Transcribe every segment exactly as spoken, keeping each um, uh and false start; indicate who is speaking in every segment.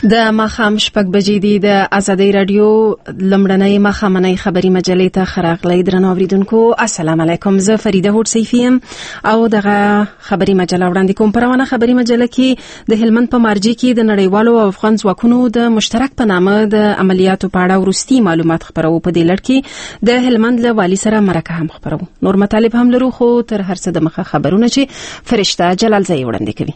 Speaker 1: د ماښام شپږ بجې دي. د ازادۍ رادیو لمړنۍ ماښامنۍ خبري مجلې ته خراغلی درنو اوریدونکو، السلام علیکم. زه فریده هوډ سیفی یم او دغه خبري مجله وړاندې کوم. په روانه خبري مجله کې د هلمند په مارجې کې د نړیوالو او افغان ځواکونو د مشترک په نامه د عملیاتو په اړه وروستي معلومات خپرو. په دې لړ کې د هلمند له والي سره مرکه هم خپرو. نور مطالب هم لرو، خو تر هر څه د مخه خبرونه چې فرشته جلالزئی وړاندې کوي.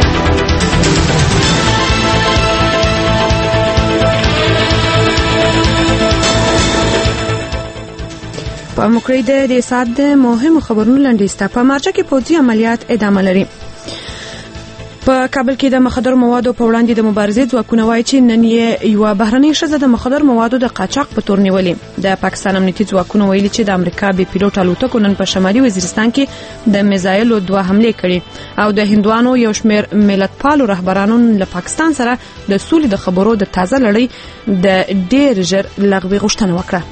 Speaker 2: په مکرې د ریاست د مهمو خبرونو لنډیسته. په مارچه کې پوځي عملیات ادامه لري. په کابل کې د مخدر موادو په وړاندې د مبارزې ځواکونه وایي چې نن یې یوه بهرنۍ ښځه د مخدر موادو د قاچاق په تور نیولې. د پاکستان امنیتي ځواکونه ویلي چې د امریکا بې پیلوټ الوتکو نن په شمالي وزیرستان کې د میزایلو دوه حملې کړې او د هندوانو یو شمېر ملتپالو رهبرانو له پاکستان سره د سولې د خبرو د تازه لړۍ د ډېر ژر لغوي غوښتنه وکړه.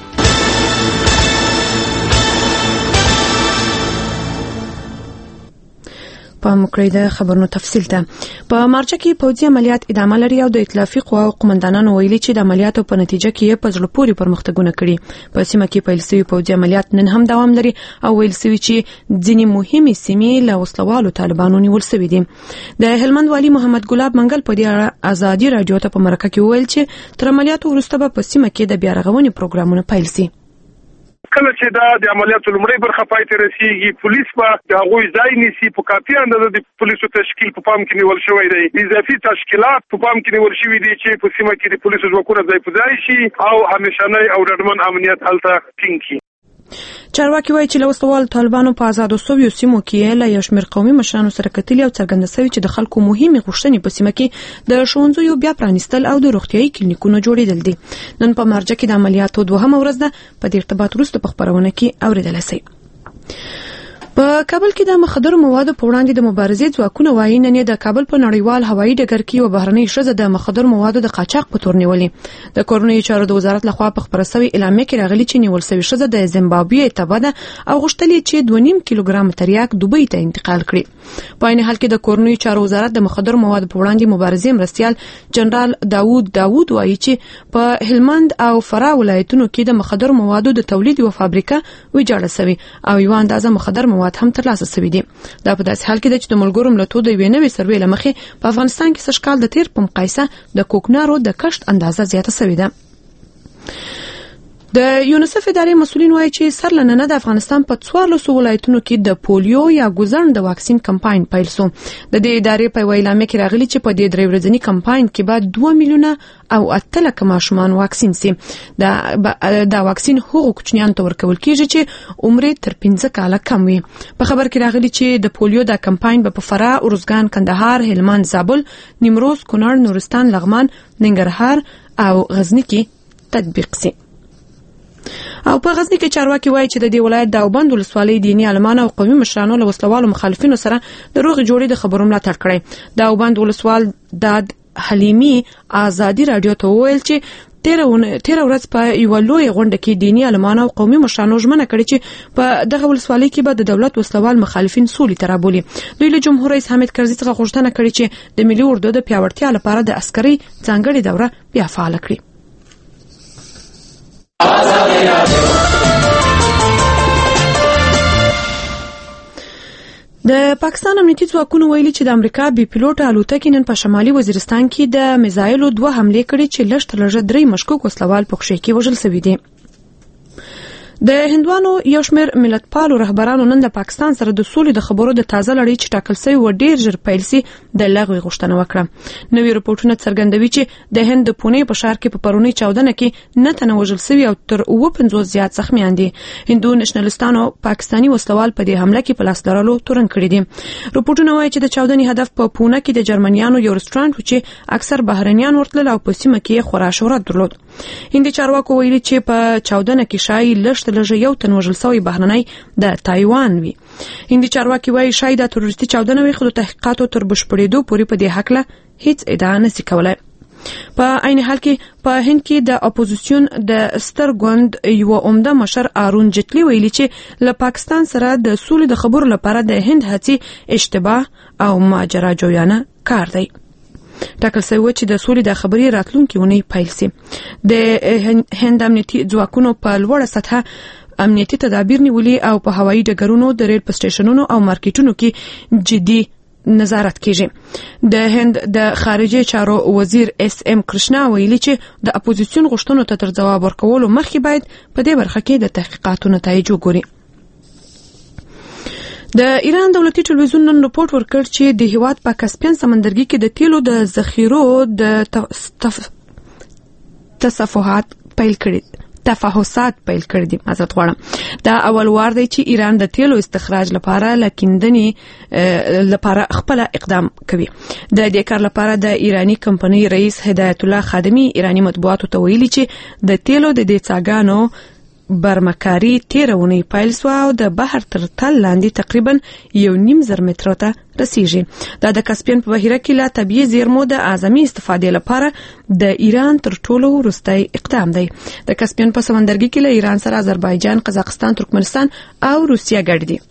Speaker 2: په مکرې د خبرونو تفصیل ته. په مارچه کې پوځي عملیات ادامه لري او د ائتلافي قواو قومندانانو ویلي چې د عملیاتو په نتیجه کې په زړه پورې پرمختګونه کړي. په سیمه کې پیل شوي پوځي عملیات نن هم دوام لري او ویل شوي چې ځینې مهمې سیمې له وسلوالو طالبانو نیول شوي دي. د هلمند والي محمد ګلاب منګل په دې اړه ازادي رادیو ته په مرکه کې وویل چې تر عملیاتو وروسته به په سیمه کې د بیا رغونې پروګرامونه پیل شي.
Speaker 3: کله چې دا د عملیاتو لومړی برخه پای ته رسیږي، پولیس به د هغوی ځای نیسي. په کافي اندازه د پولیسو تشکیل په پام کې نیول شوی دی. اضافي تشکیلات په پام کې نیول شوي دي چې په سیمه کې د پولیسو ځواکونه ځای په ځای شي او همیشنی او ډاډمن امنیت هلته ټینګ شي.
Speaker 2: چارواکي وایي چې له وسلوالو طالبانو په آزادو شویو سیمو کې له یو شمېر قومي مشرانو سره کتلي او څرګنده شوي چې د خلکو مهمې غوښتنې په سیمه کې د ښوونځیو بیا پرانیستل او د روغتیایي کلینیکونو جوړېدل دي. نن په مارچه کې د عملیاتو دوهمه ورځ ده. په دې ارتباط وروسته په خپرونه کې اورېدلی شئ. په کابل کې د مخدرو موادو په وړاندې د مبارزې ځواکونه وایي نن د کابل په نړیوال هوایي ډګر کې یوه بهرنۍ ښځه د مخدرو موادو د قاچاق په تور نیولې. د کورنیو چارو د وزارت لخوا په خپره شوې اعلامیه کې راغلي چې نیول شوې ښځه د زیمبابوې تبه ده او غوښتل یې چې دوه نیم کیلوګرام تریاک دوبۍ ته انتقال کړي. په عین حال کې د کورنیو چارو وزارت د مخدرو موادو په وړاندې مبارزې مرستیال جنرال داوود داوود وایي چې په هلمند او فراه ولایتونو کې د مخدرو موادو د تولید یوه فابریکه ویجاړه شوې او یوه اندازه مخدر مواد هم ترلاسه شوي دي. دا په داسې حال کې ده چې د ملګرو ملتونو د یوې نوې سروې له مخې په افغانستان کې سږ کال د تیر په مقایسه د کوکنارو د کښت اندازه زیاته شوې ده. د یونیسف ادارې مسؤلین وایي چې سر له ننه د افغانستان په څوارلسو ولایتونو کې د پولیو یا ګوزڼ د واکسین کمپاین پیل شو. د دې ادارې په یوه اعلامیه کې راغلي چې په دې درې ورځني کمپاین کې به دوه میلیونه او اته لکه ماشومان واکسین شي. دا واکسین هغو کوچنیانو ته ورکول کیږي چې عمر تر پنځه کاله کم وي. په خبر کې راغلي چې د پولیو دا کمپاین به په فراه، ارزګان، کندهار، هلمند، زابل، نیمروز، کونړ، نورستان، لغمان، ننګرهار او غزني کې تطبیق شي. او په غزني کې چارواکي وایي چې د دې ولایت د اوبند ولسوالۍ دیني عالمانو او قومي مشرانو له وسلوالو مخالفینو سره د روغې جوړې د خبرو ملاتړ کړی. د اوبند ولسوال داد حلیمي ازادي رادیو ته وویل چې تیره ورځ په یوه لویه غونډه کې دیني عالمانو او قومي مشرانو ژمنه کړې چې په دغه ولسوالۍ کې به د دولت وسلوال مخالفین سولې ته رابولي. دوی له جمهور رئیس حامد کرزي څخه غوښتنه کړې چې د ملي اردو د پیاوړتیا لپاره د عسکري ځانګړې دوره بیا فعاله کړي. د پاکستان امنیتي ځواکونو ویلي چې د امریکا بې پیلوټه الوتکې نن په شمالي وزیرستان کې د میزایلو دوه حملې کړې چې لږ تر لږه درې مشکوک وسلوال په خوشې کې وژل شوي دي. د هندوانو یو شمېر ملتپالو رهبرانو نن د پاکستان سره د سولې د خبرو د تازه لړۍ چې ټاکل شوې وه ډېر ژر پیل شي د لغوې غوښتنه وکړه. نوي رپورټونه څرګندوي چې د هند د پونې په ښار کې په پرونۍ چاودنه کې نه تنه وژل شوي او تر اووه پنځوس زیات زخمیان دي. هندو نېشنلستانو پاکستاني وسلوال په دې حمله کې په لاس لرلو تورن کړي دي. رپورټونه وایي چې د چاودنې هدف په پونه کې د جرمنیانو یو رستورانټ و چې اکثر بهرنیان ورتلل او په سیمه کې خورا شهرت درلود. هندي چارواکو ویلي چې په چاودنه کې شایي لږ تر لږه یو تن وژل شوی بهرنی د تایوان وي. هندي چارواکي وایي شاید د تروریستي چاودنه وي، خو د تحقیقاتو تر بشپړېدو پورې په دې هکله هیڅ ادعا نشي کولای. په عین حال کې په هند کې د اپوزیسیون د ستر ګوند یو عمده مشر ارون جیتلی ویلي چې له پاکستان سره د سولې د خبرو لپاره د هند هڅې اشتباه او ماجراجویانه کار دی. ټاکل شوی و چې د سولې د خبرې راتلونکي ونې پیل شي. د هند امنیتي ځواکونو په لوړه سطحه امنیتي تدابیر نیولې او په هوایي ډګرونو د ریل په سټیشنونو او مارکیټونو کې جدي نظارت کیږي. د هند د خارجه چارو وزیر اس ام کرشنا ویلي چې د اپوزیسیون غوښتنو ته تر جواب ورکولو مخکې باید په دې برخه کې د تحقیقاتو نتایج وګوري. د ایران دولتي ټلویزیون نن رپورټ ورکړ چې د هیواد په کاسپین سمندرګي کې د تیلو د ذخیرو د تصفحات پیل کړي تفاحصات پیل کړي دي. معذرت غواړم. دا اول وار دی چې ایران د تیلو استخراج لپاره لکندنی لپاره خپل اقدام کوي. د دې کار لپاره د ایرانی کمپنۍ رئیس هدایت الله خادمی ایرانی مطبوعاتو ته ویلي چې د تیلو د دې څاګانو برمکاری تیرونی پیل سو او د بحر تر تل لاندې تقریبا یو نیم زر مترو ته رسیږي. دا د کاسپین په بحیره کې لا طبيعي زیرمو د اعظمي استفادې لپاره د ایران تر ټولو وروستی اقدام دی. د کاسپین په سمندرګي کې له ایران سره آذربایجان، قزاقستان، ترکمنستان او روسیه ګډ دي.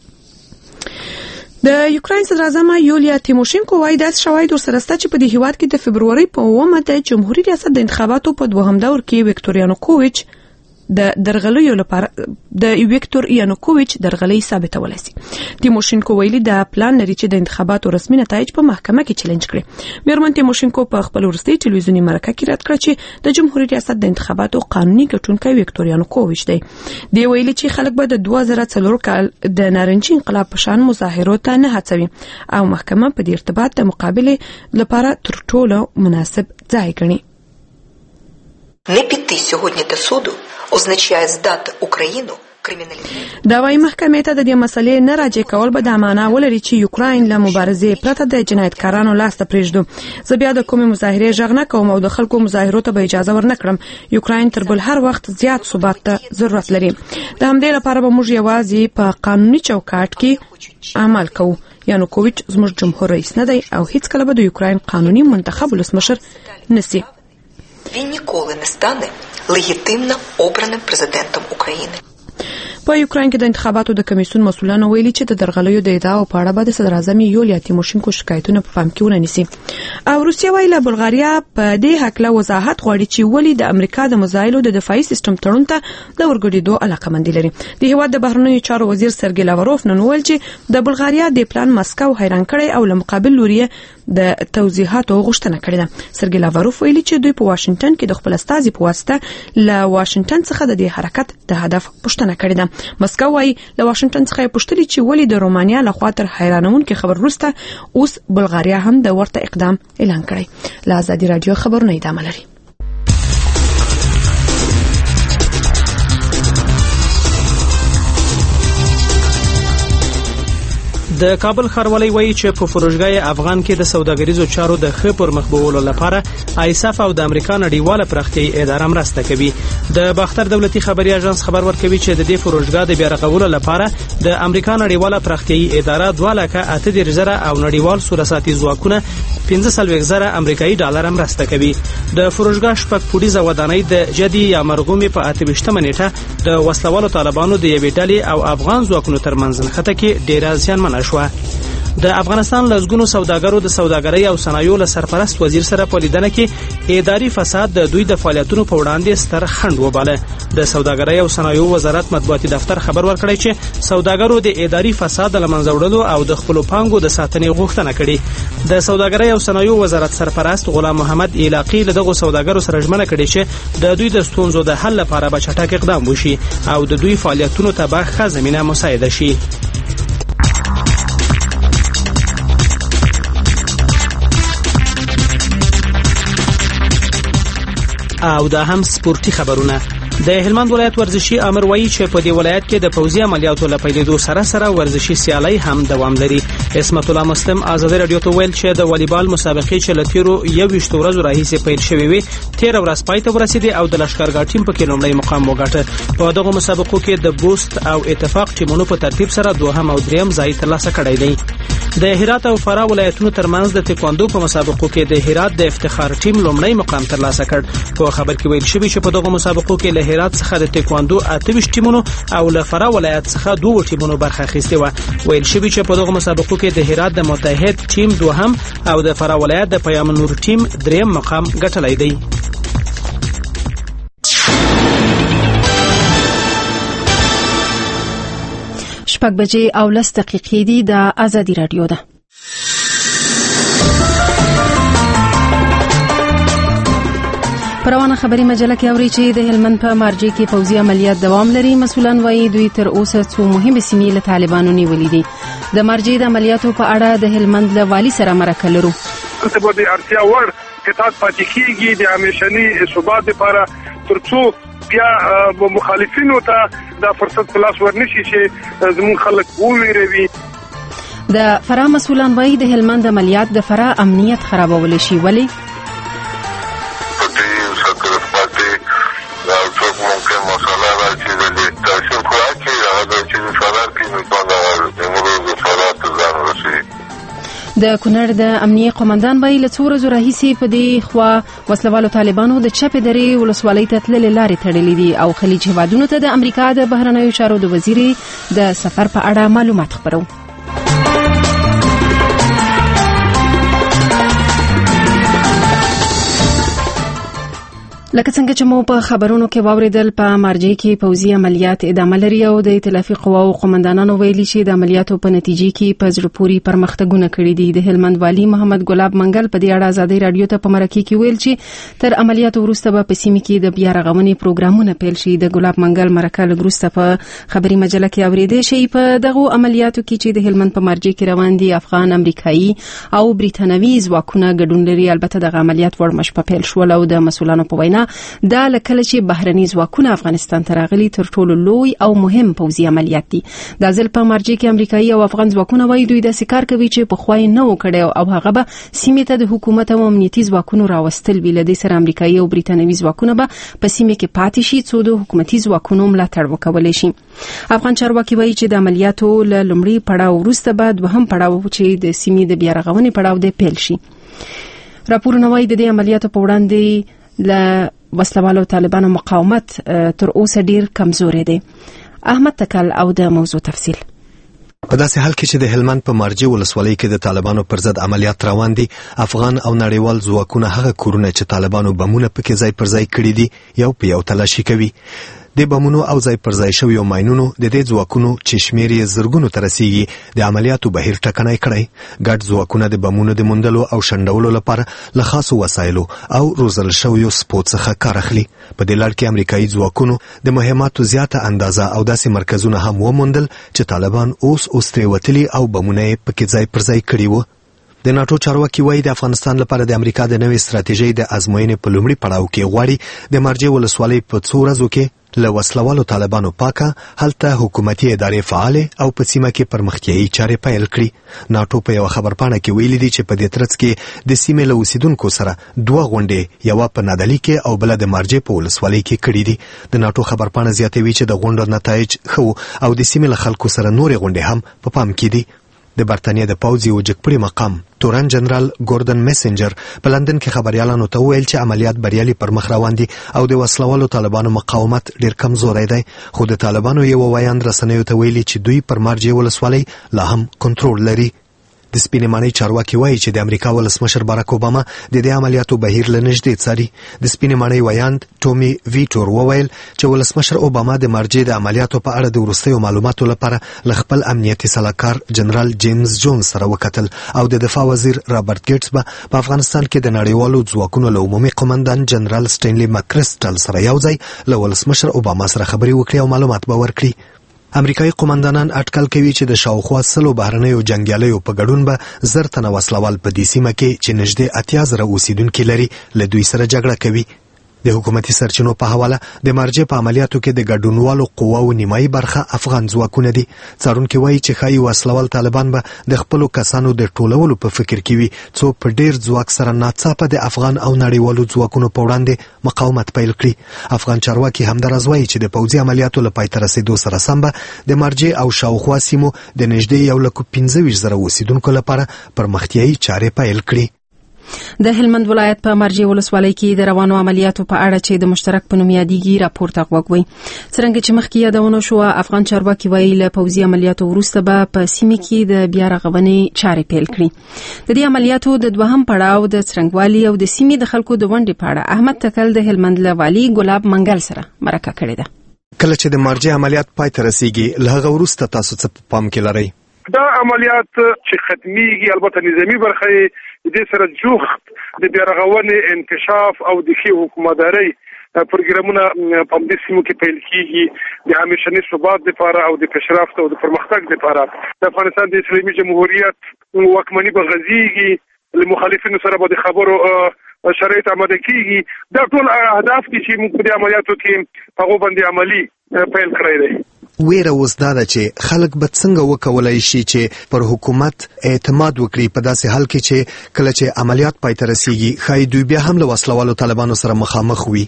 Speaker 2: د یوکرين صدر اعظم یولیا تیموشینکو وايي د شواهد سره ست چې په دې هیواد کې د فبرवरी په اومه د جمهوریت ریاست د انتخاباتو په دوهم دور کې ویکتور یانوکوویچ د درغلیو لپاره د ویکتور یانوکوویچ درغلي ثابتول شي. تیموشینکو ویلي د پلان لري چې د انتخاباتو رسمي نتایج په محکمه کې چیلنج کړي. میرمن تیموشینکو په خپل ورستي ټلویزیوني مرکه کې رد کړ چې د جمهوریت ریاست د انتخاباتو قانوني ګټونکی ویکتور یانوکوویچ دی. دی ویلي چې خلک به د دوه زره څلور کال د نارنجي انقلاب په شان مظاهرو ته نه هڅوي او محکمه په دې ارتباط د مقابله لپاره تر ټولو مناسب ځای ګڼي.
Speaker 4: Не піти сьогодні до суду означає здати Україну криміналізації.
Speaker 2: دا وايي محکمې ته د دې مسلې نه راجع کول به د معنا ولري چې یوکرين له مبارزې پرته د جنایتکارانو لاس ته پرېږدو. زه بیا د کومې مظاهرې ژغ نه کوم او د خلکو مظاهرو ته به اجازه ورنکړم. یوکرين تر بل هر وخت زیات ثبات ته ضرورت لري. د همدې لپاره به موږ یوازې په قانوني چوکاټ کې عمل کوو. یانوکوویچ زموږ جمهور رئیس نه دی او هیڅ کله به د یوکرين قانوني منتخب ولسمشر نسی.
Speaker 4: Він ніколи не стане легітимно обраним президентом України.
Speaker 2: په یوکرين کې د انتخاباتو د کمیسیون مسؤلانو ویلي چې د درغلیو د ادعاو په اړه به د صدر اعظم یولیا تیموشینکو شکایتونه په پام کې ونیسي. او روسیا وايي له بلغاریا په دې حق له وضاحت غواړي چې ولې د امریکا د مزایلو د دفاعي سیستم تړون ته د ورګډېدو علاقمندي لري. د هیواد د بهرنیو چارو وزیر سرګی لاوروف نن ویل چې د بلغاریا د پلان مسکو حیران کړي او له مقابل لوري د توضیحاتو غوښتنه کړې ده. سرګی لاوروف ویلي چې دوی په واشنگټن کې د خپل استازي په واسطه له واشنگټن څخه د دې حرکت د هدف پوښتنه کړې ده. مسکو وايي له واشنگټن څخه پوښتنه چې ولې د رومانیا له خوا تر حیرانونکو خبر وروسته اوس بلغاریا هم د ورته اقدام اعلان کړی. له ازادي رادیو خبرونه ادامه لري.
Speaker 5: د کابل ښاروالۍ وایي چې په فروشګاه افغان کې د سوداګریزو چارو د ښه پرمخ بیولو لپاره ایساف او د امریکا نړیواله پراختیایي اداره مرسته کوي. د باختر دولتي خبري اژانس خبر ورکوي چې د دې فروشګاه د بیا رغولو لپاره د امریکا نړیواله پراختیایي اداره دوه لکه اته دېرش زره او نړیوال سورساتي ځواکونه پنځه څلوېښت زره امریکایي ډالر مرسته کوي. د فروشګاه شپږ پوړیزه ودانۍ د جدي یا مرغومي په اته ویشتمه نیټه د وسلوالو طالبانو د یوې ډلې او افغان ځواکونو ترمنځ نښته کې ډېره زیانمنه شوه. د افغانستان لزګونو سوداګرو د سوداګرۍ او صنایعو له سرپرست وزیر سره په لیدنه کې اداري فساد د دوی د فعالیتونو په وړاندې ستر خنډ وباله. د سوداګرۍ او صنایعو وزارت مطبوعاتي دفتر خبر ورکړی چې سوداګرو د اداري فساد له منځه وړلو او د خپل پانګو د ساتنې غوښتنه کړې. د سوداګرۍ او صنایعو وزارت سرپرست غلام محمد علاقی له دغه سوداګرو سره ژمنه کړې چې د دوی د ستونزو د حل لپاره به چټک اقدام وشي او د دوی فعالیتونو ته به ښه زمینه مساعده شي. او دا هم سپورتي خبرونه. د هلمند ولایت ورزشي امر وایي چې په دې ولایت کې د پوځي عملیاتو له پیلېدو سره سره ورزشي سیالۍ هم دوام لري. اسمت الله مسلم آزادي رادیو ته ویل چې د والیبال مسابقې چې له تیرو یوویشت ورځو راهیسې پیل شوې وي تېره ورځ پای ته ورسېدې او د لښکرګاه ټیم پکې لومړی مقام وګاټه. په دغو مسابقو کې د بوست او اتفاق ټیمونو په ترتیب سره دوهم او دریم ځای ترلاسه کړی دی. د هرات او فراه ولایتونو ترمنځ د تکواندو په مسابقو کې د هرات د افتخار ټیم لومړی مقام ترلاسه کړ. په خبر کې ویل شوی چې په دغو مسابقو کې له هرات څخه د تکواندو اته ویشت ټیمونو او له فراه ولایت څخه دوه ټیمونو برخه اخیستې و. ویل شوی چې په دغو مسابقو کې کې د هرات د متحد ټیم دوهم او د فراه ولایت د پیام نور ټیم دریم مقام ګټلی دی.
Speaker 1: شپږ بجې او لس دقیقې دي. د آزادي رادیو ده. پروانه خبري مجله کې اوري چې د هلمند په مارجې کې پوځي عملیات دوام لري. مسؤلان وايي دوی تر اوسه څو مهمه سیمې له طالبانو نیولې دي. د مارجې د عملیاتو په اړه د هلمند له والي سره مرکه لرو.
Speaker 3: ته به د اړتیا وړ قطعات پاتې کیږي د همیشني ثبات لپاره ترڅو بیا مخالفینو ته د فرصت په لاس ورنشي چې زموږ خلک وویروي.
Speaker 1: د فراه مسؤلان وايي د هلمند عملیات د فراه امنیت خرابول شي. ولی د کونړ د امنیه قومندان وايي له څو ورځو راهیسې په دې خوا وسلوالو طالبانو د چپې درې ولسوالۍ ته تللې لارې تړلې دي او خلیج هیوادونو ته د امریکا د بهرنیو چارو د وزیر د سفر په اړه معلومات خپرو. لکه څنګه چې مو په خبرونو کې واوریدل په مارجې کې پوځي عملیات ادامه لري او د ائتلافي قواو قومندانانو ویلي چې د عملیاتو په نتیجې کې په زړه پورې پرمختګونه کړي دي. د هلمند والي محمد ګلاب منګل په دې اړه آزادي رادیو ته په مرکه کې ویل چې تر عملیاتو وروسته به په سیمه کې د بیا رغونې پروګرامونه پیل شي. د ګلاب منګل مرکه وروسته په خبري مجله کې اوریدل شي. په دغه عملیاتو کې چې د هلمند په مارجې کې روان دي افغان، امریکایي او بریتانوي ځواکونه ګډون لري. البته د عملیات ورمش په پیل شول او د مسؤلانو په وینا دا لکه چې بهرني ځواکونه افغانستان ته راغلي تر ټولو لوی او مهم پوځي عملیات دي. د ځل په مارجې کې امریکایي او افغان ځواکونه وايي دوی د سکار کوي چې په خوای نه وکړي او هغه به سیمه ته د حکومت او امنیتي ځواکونو راوستل ویل. د سره امریکایي او بریتانوي ځواکونه به په سیمه کې پاتې شي څو د حکومتي ځواکونو ملاتړ وکولای شي. افغان چارواکي وايي چې د عملیاتو له لومړي پړاو وروسته بعد وهم پړاو چې د سیمې د بیا رغونې پړاو دی پیل شي. راپورونه وايي د دې عملیاتو په وړاندې ل وسلوالو طالبانو مقاومت تر اوسه ډیر کمزوري دی. احمد تکل او د موضوع تفصیل.
Speaker 6: په داسې حال کې چې د هلمند په مارجې ولسوالۍ کې د طالبانو پر ضد عملیات روان دي، افغان او نړیوال ځواکونه هغه کورونه چې طالبانو بمونه پکې ځای پر ځای کړي دي یو په یو تلاشي کوي. د بمونو او ځای پر ځای شویو ماینونو د دې ځواکونو چې شمېر یې زرګونو ته رسیږي د عملیاتو بهیر ټکنی کړی. ګډ ځواکونه د بمونو د موندلو او شنډولو لپاره له خاصو وسایلو او روزل شویو سپو څخه کار اخلي. په دې لړ کې امریکایي ځواکونو د مهماتو زیاته اندازه او داسې مرکزونه هم وموندل چې طالبان اوس اوس ترې وتلي او بمونه یې پکې ځای پر ځای کړي وو. د ناتو چارواکي وايي د افغانستان لپاره د امریکا د نوې ستراتیژۍ د ازموینې په لومړي پړاو کې غواړي د مارجې ولسوالۍ په څو ورځو کې له وسلوالو طالبانو پاکه هلته حکومتي ادارې فعالې او په سیمه کې پرمختیایي چارې پیل کړي. ناتو په یو خبرپاڼه کې ویلي دي چې په دې ترڅ کې د سیمې له اوسیدونکو سره دوه غونډې، یوه په نادعلي کې او بله د مارجې په ولسوالۍ کې کړي دي. د ناتو خبرپاڼه زیاتوي چې د غونډو نتایج ښه او د سیمې له خلکو سره نورې غونډې هم په پام کې دي. د برتانیا د پوځ یو جګپړي مقام تورن جنرال ګوردن میسنجر په لندن کې خبريالانو ته ویل چې عملیات بریالي پر مخ روان دي او د وسلوالو طالبانو مقاومت ډیر کمزوری دی. خو د طالبانو یو وایاند رسنیو ته ویلي چې دوی پر مارجې ولسوالۍ لا هم کنټرول لري. د سپینې ماڼۍ چارواکي وایي چې د امریکا ولسمشر باراک اوباما د دې عملیاتو بهیر له نږدې څاري. د سپینې ماڼۍ وایاند ټومي ویټور وویل چې ولسمشر اوباما د مارجې د عملیاتو په اړه د وروستیو معلوماتو لپاره له خپل امنیتي سلاکار جنرال جیمز جونز سره وکتل او د دفاع وزیر رابرټ ګیټس به په افغانستان کې د نړیوالو ځواکونو له عمومي قومندان جنرال سټینلی مکرسټل سره یوځای له ولسمشر اوباما سره خبرې وکړي او معلومات به ورکړي. امریکایي قومندانان اټکل کوي چې د شاوخوا سلو بهرنیو جنګیالیو په ګډون به زر تنه وسلوال په دې سیمه کې چې نږدې اتیا زره اوسیدونکي لري له دوی سره جګړه کوي. د حکومتي سرچینو په حواله د مارجې په عملیاتو کې د ګډونوالو قواو نیمایي برخه افغان ځواکونه دي. څارونکي وایي چې ښایي وسلوال طالبان به د خپلو کسانو د ټولولو په فکر کې وي څو په ډیر ځواک سره ناڅاپه د افغان او نړیوالو ځواکونو په وړاندې مقاومت پیل کړي. افغان چارواکي همداراز وایي چې د پوځي عملیاتو له پای ته رسېدو سره سم به د مارجې او شاوخوا سیمو د نږدې یو لک پنځه ویشت زره اوسیدونکو لپاره پرمختیایي چارې پیل کړي.
Speaker 1: د هلمند ولایت په مرجې ولسوالۍ کې د روانو عملیاتو په اړه چې د مشترک په نوم یادېږي راپور ته غوږ وي. څرنګه چې مخکې یادونه شوه، افغان چارواکي وایي له پوځي عملیاتو وروسته به په سیمه کې د بیا رغونې چارې پیل کړي. د دې عملیاتو د دوهم پړاو د څرنګوالي او د سیمې د خلکو د ونډې په اړه احمد تکل د هلمند له والي ګلاب منګل سره مرکه کړې ده.
Speaker 6: کله چې د مرجې عملیات پای ته رسیږي، له هغه وروسته تاسو څه په پام کې لرئ؟
Speaker 3: دا عملیات چې ختميږي البته نظامی برخه دې سره جوخت د بیا رغونې انکشاف او د ښې حکومتدارۍ پروګرامونه په دې سیمو کې پیل کیږي د همیشني ثبات لپاره او د پیشرفت او د پرمختګ لپاره. د افغانستان د اسلامي جمهوریت واکمني به غزيږي، لمخالفینو سره به د خبرو شرایط آماده کیږي. دا ټول اهداف چې موږ په عملیاتو کې هغه باندې عملی پیل کړی دی.
Speaker 6: ویره اوس دا ده چې خلک به څنګه وکولای شي چې پر حکومت اعتماد وکړي په داسې حال کې چې کله چې عملیات پای ته رسیږي ښایي دوی بیا هم له وسلوالو طالبانو سره مخامخ وي.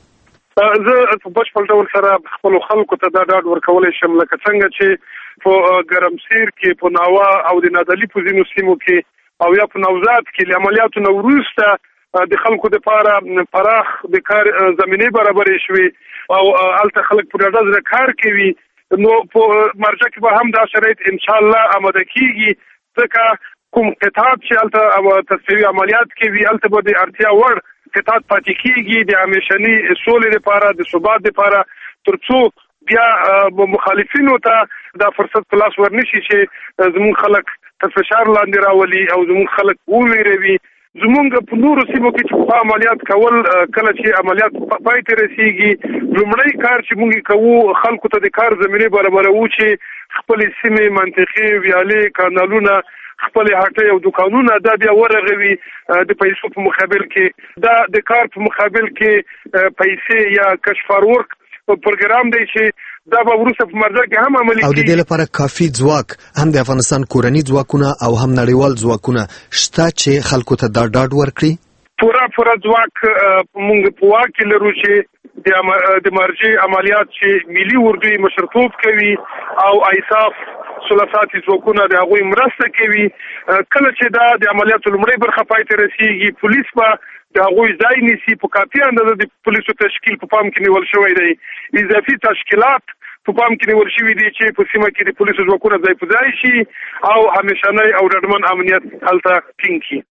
Speaker 3: زه په بشپړ ډول سره خپل خلکو ته دا ډاډ ورکولای شم لکه څنګه چې په ګرمسیر کې په ناوا او د نادعلي په ځینو سیمو کې او یا په نوزاد کې له عملیاتو نه وروسته د خلکو د لپاره پراخ د کار زمینه برابرې شوې او الته خلک په ډاډه ځای کار کوي. نو په مرجه کې به هم دا شرایط ان شاء الله آماده کیږي، ځکه کوم قطاعات چې الته تصفیوي عملیات کوي الته به د اړتیا وړ قطاعات پاتې کیږي د همیشني سولې لپاره د ثبات لپاره، ترڅو بیا مخالفینو ته دا فرصت په لاس ورنشي چې زموږ خلک تر فشار لاندې راولي او زموږ خلک وویروي. زمونږ په نورو سیمو کې چې په عملیات کول کله چې عملیات پای ته رسیږي، لومړی کار چې موږ کوو خلکو ته د کار زمینه برابرو چې خپل سیمې منطقي ویالې کانالونه خپل هټۍ او دکانونه دا بیا ورغوي د پیسو په مقابل کې. دا د کار په مقابل کې پیسې یا کشفار ورک پروګرام دی چې دا به وروسته په مرجع کې هم عملي کیږي.
Speaker 6: او د دې لپاره کافي ځواک هم د افغانستان کورني ځواکونه او هم نړیوال ځواکونه شته چې خلکو ته دا ډاډ ورکړي.
Speaker 3: پورا پورا ځواک موږ په واک کې لرو چې د مرجع عملیات چې ملي اردوی مشرتوب کوي او ایساف ثلاثاتي ځواکونه د هغوی مرسته کوي. کله چې دا د عملیاتو لومړی برخه پای ته رسیږي، پولیس به د هغوی ځای نیسي. په کافي اندازه د پولیسو تشکیل په پام کې نیول شوی دی. اضافي تشکیلات په پام کې نیول شوي دي چې په سیمه کې د پولیسو ځواکونه ځای په ځای شي او همیشنی او ډاډمن امنیت هلته ټینګ کړي.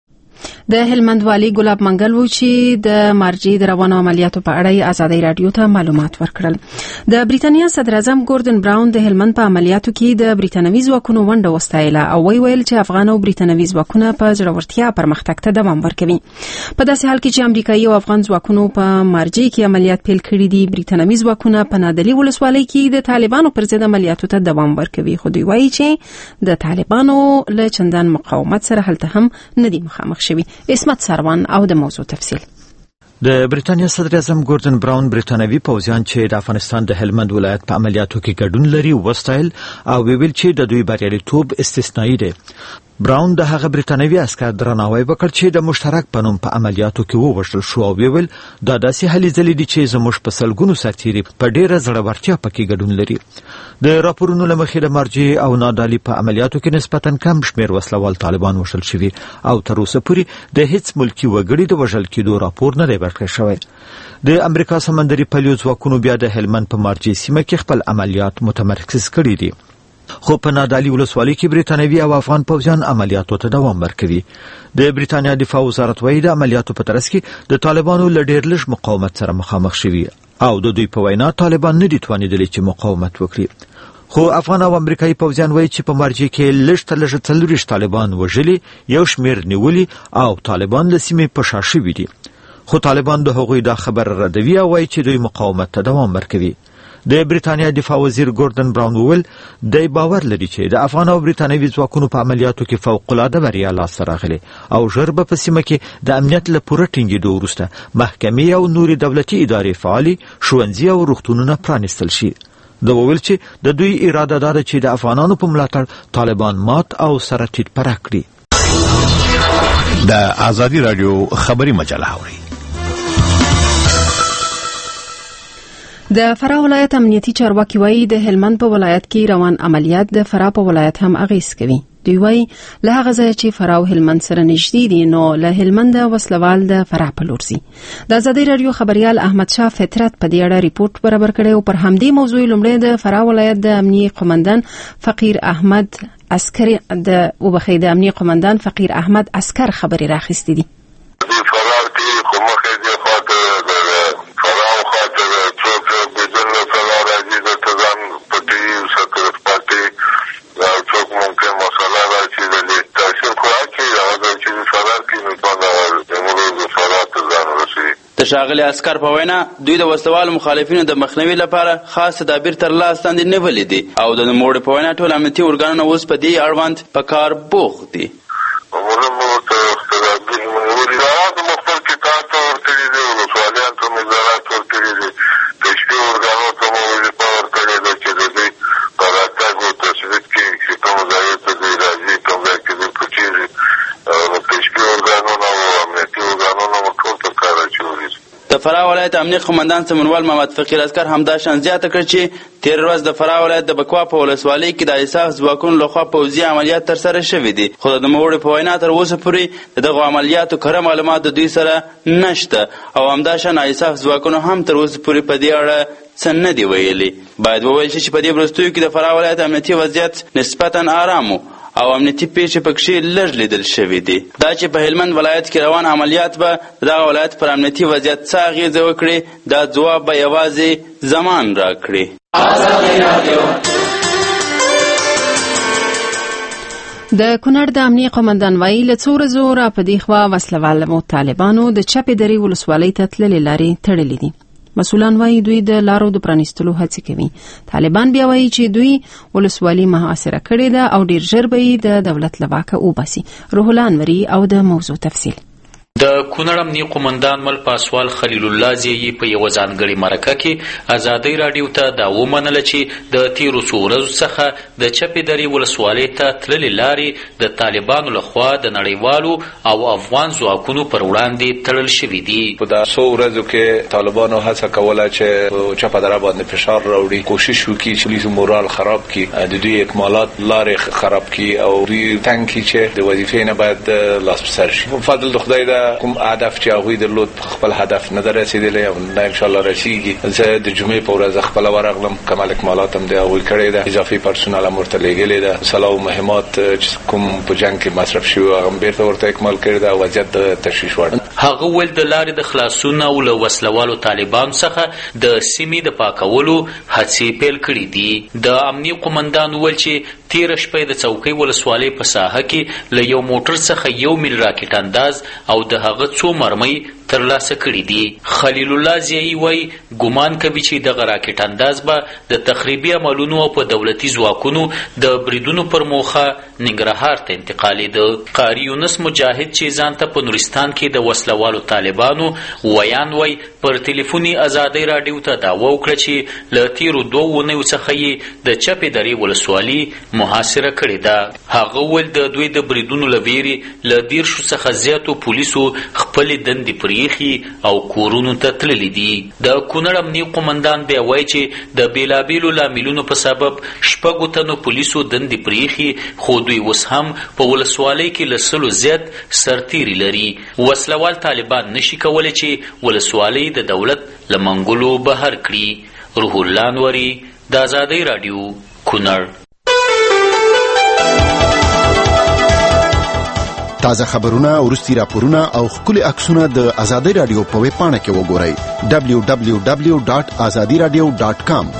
Speaker 1: د هلمند والي ګلاب منګل و چې د مرجې د روانو عملیاتو په اړه آزادۍ رادیو ته معلومات ورکړل. د بریتانیا صدر اعظم ګوردن براون د هلمند په عملیاتو کې د بریتانوي ځواکونو ونډه وستایله او وی ویل چې افغان او بریتانوي ځواکونه په زړورتیا پرمختګ ته دوام ورکوي. په داسې حال کې چې امریکایي او افغان ځواکونو په مرجې کې عملیات پیل کړي دي، بریتانوي ځواکونه په نادعلي ولسوالۍ کې د طالبانو پر ضد عملیاتو ته دوام ورکوي، خو دوی وایي چې د طالبانو له چندان مقاومت سره هلته هم نه دي مخامخ شوي. اسمت سروان او د موضوع تفصیل.
Speaker 7: د بریتانیا صدر اعظم ګوردن براون بریتانوي پوځیان چې د افغانستان د هلمند ولایت په عملیاتو کې ګډون لري وستایل او ویل چې د دوی بریالیتوب استثنایی دی. براون د هغه بریتانوي عسکر درناوی وکړ چې د مشترک په نوم په عملیاتو کې ووژل شو او ویل دا داسې هلې ځلې دي چې زموږ په سلګونو سرتیري په ډیره زړورتیا پکې ګډون لري. د راپورونو له مخې د مرجې او نادعلي په عملیاتو کې نسبتاً کم شمېر وسلوال طالبان وژل شوي او تر اوسه پورې د هیڅ ملکي وګړي د وژل کېدو راپور نه دی ورکړی شوی. د امریکا سمندري پلیو ځواکونو بیا د هلمند په مرجې سیمه کې خپل عملیات متمرکز کړي دي، خو په نادعلي ولسوالۍ کې بریتانوي او افغان پوځیان عملیاتو ته دوام ورکوي. د بریتانیا دفاع وزارت وايي د عملیاتو په ترڅ کې د طالبانو له ډېر لږ مقاومت سره مخامخ شوي او د دوی په وینا طالبان نه دي توانېدلي چې مقاومت وکړي. خو افغان او امریکایي پوځیان وايي چې په مرجې کې لږ تر لږه څلوېښت طالبان وژلي، یو شمېر نیولي او طالبان له سیمې په شا شوي دي. خو طالبان د هغوی دا خبر ردوي او وايي چې دوی مقاومت ته دوام ورکوي. د بریتانیا دفاع وزیر ګوردن براون وویل دی باور لري چې د افغان او بریتانوي ځواکونو په عملیاتو کې فوق‌العاده بریا لاسته راغلې او ژر به په سیمه کې د امنیت له پوره ټینګېدو وروسته محکمې او نورې دولتي ادارې فعالي، ښوونځي او روغتونونه پرانیستل شي. دا وویل چې د دوی اراده دا ده چې د افغانانو په ملاتړ طالبان مات او سره ټیټ پرک کړي.
Speaker 8: د آزادي رادیو خبري مجله اوري.
Speaker 1: د فراه ولایت امنیتي چارواکي وایي د هلمند په ولایت کې روان عملیات د فراه په ولایت هم اغیز کوي. دوی وایي له هغه ځایه چې فراه او هلمند سره نږدې دي نو له هلمند وسلوال د فراه په لور ځي. د ازادۍ راډیو خبريال احمد شاه فطرت په دې اړه ریپورت برابر کړی او پر همدې موضوع لومړی د فراه ولایت د امنیه قومندان فقیر احمد عسکر د وبخې د امنیه قومندان فقیر احمد عسکر خبري راخستې دي.
Speaker 9: د ښاغلي عسکر په وینا دوی د وسلوالو مخالفینو د مخنیوي لپاره خاص تدابیر تر لاس لاندې نیولي دي او د نوموړي په وینا ټول امنیتي ارګانونه اوس په دې اړوند په کار بوخت دي. د فراه ولایت امنیه قومندان سمنوال محمد فقیر عسکر همدا شان زیاته کړ چې تیر ورځ د فراه ولایت د بکوا په ولسوالۍ کې د ایساف ځواکونو لخوا پوځي عملیات ترسره شوي دي خو د نوموړي په وینا تر اوسه پورې د دغو عملیاتو کره معلومات د دوی سره نشته او همدا شان ایساف ځواکونو هم تر اوسه پورې په دې اړه څه نه دي ویلي. باید وویل شي چې په دې وروستیو کې د فراه ولایت امنیتي وضعیت نسبتا آرام او امنیتي پیښې پکښې لږ لیدل شوي دي. دا چې په هلمند ولایت کې روان عملیات به دغه ولایت پر امنیتي وضعیت څه اغېزه وکړي دا ځواب به یوازې زمان راکړي.
Speaker 1: د کونړ د امنیه قومندان وایي له څو ورځو را په دې خوا وسلوالو طالبانو د چپې درې ولسوالۍ ته تللې لارې تړلې دي. مسؤلان وایي دوی د لارو د پرانیستلو هڅې کوي. طالبان بیا وایي چې دوی ولسوالي محاصره کړې ده او ډیر ژر به یې د دولت له واکه وباسي. روح الله انوري او د موضوع تفصیل.
Speaker 10: د کونړ امنیه قومندان مل پاسوال خلیل الله زیي په یو ځانګړي مرکه کې ازادۍ راډیو ته دا ومنله چې د تیرو څو ورځو څخه د چپې درې ولسوالۍ ته تللې لارې د طالبانو لخوا د نړیوالو او افغان ځواکونو پر وړاندې تړل شوي دي.
Speaker 8: په دا څو ورځو کې طالبانو هڅه کوله چې چپه دره باندې فشار راوړي، کوشش وکړي چې پولیسو مورال خراب کړي، د دوی اکمالات لارې خراب کړي او دوی تنګ کړي چې د وظیفې نه باید لاس په سر شي. فضل د خدای دا کوم هدف چې هغوی درلود خپل هدف نه ده رسېدلی او نه انشاءالله رسېږي. زه د جمعې په ورځ خپله ورغلم، کمال اکمالات هم د هغوی کړې ده، اضافي پرسونل هم ورته لېږلې ده، سلاح او مهمات چې کوم په جنګ کې مصرف شوي هغه هم بېرته ورته اکمال کړې ده. وضعیت د تشویش وړ.
Speaker 10: هغه ویل د لارې د خلاصون او له وسلوالو طالبانو څخه د سیمې د پاکولو هڅې پیل کړي دي. د امنیه قومندان ویل چې تیره شپه د څوکۍ ولسوالۍ په ساحه کې له یو موټر څخه یو میل راکټ انداز او د هغه څو مرمۍ ترلاسه کړي دي. خلیل الله زیي وایي ګمان کوي چې دغه راکټ انداز به د تخریبي عملونو او په دولتي ځواکونو د بریدونو پر موخه ننګرهار ته انتقالېده. قاري یونس مجاهد چې ځان ته په نورستان کې د وسلوالو طالبانو ویان وایي پر ټلیفوني ازادۍ راډیو ته دعوه وکړه چې له تیرو دوو اونیو څخه یې د چپې درې ولسوالي محاصره کړې ده. هغه ویل د دوی د بریدونو له ویرې له دیرشو څخه زیاتو پولیسو خپلې دندې پرېښي او کورونو ته تللي دي. د کونړ امنیه قومندان بیا وایي چې د بېلابېلو لاملونو په سبب شپږو تنو پولیسو دندې پرېښي خو دوی اوس هم په ولسوالۍ کې له سلو زیات سرتیري لري. وسلوال طالبان نشي کولی چې ولسوالۍ د دولت له منګولو بهر کړي. روح الله انوري د ازادۍ راډیو کونړ.
Speaker 11: تازه خبرونه، وروستي راپورونه او ښکلي عکسونه د ازادۍ راډیو په ویب پاڼه کې وګورئ دبلیو دبلیو دبلیو ډاټ ازادي راډیو ډاټ کام.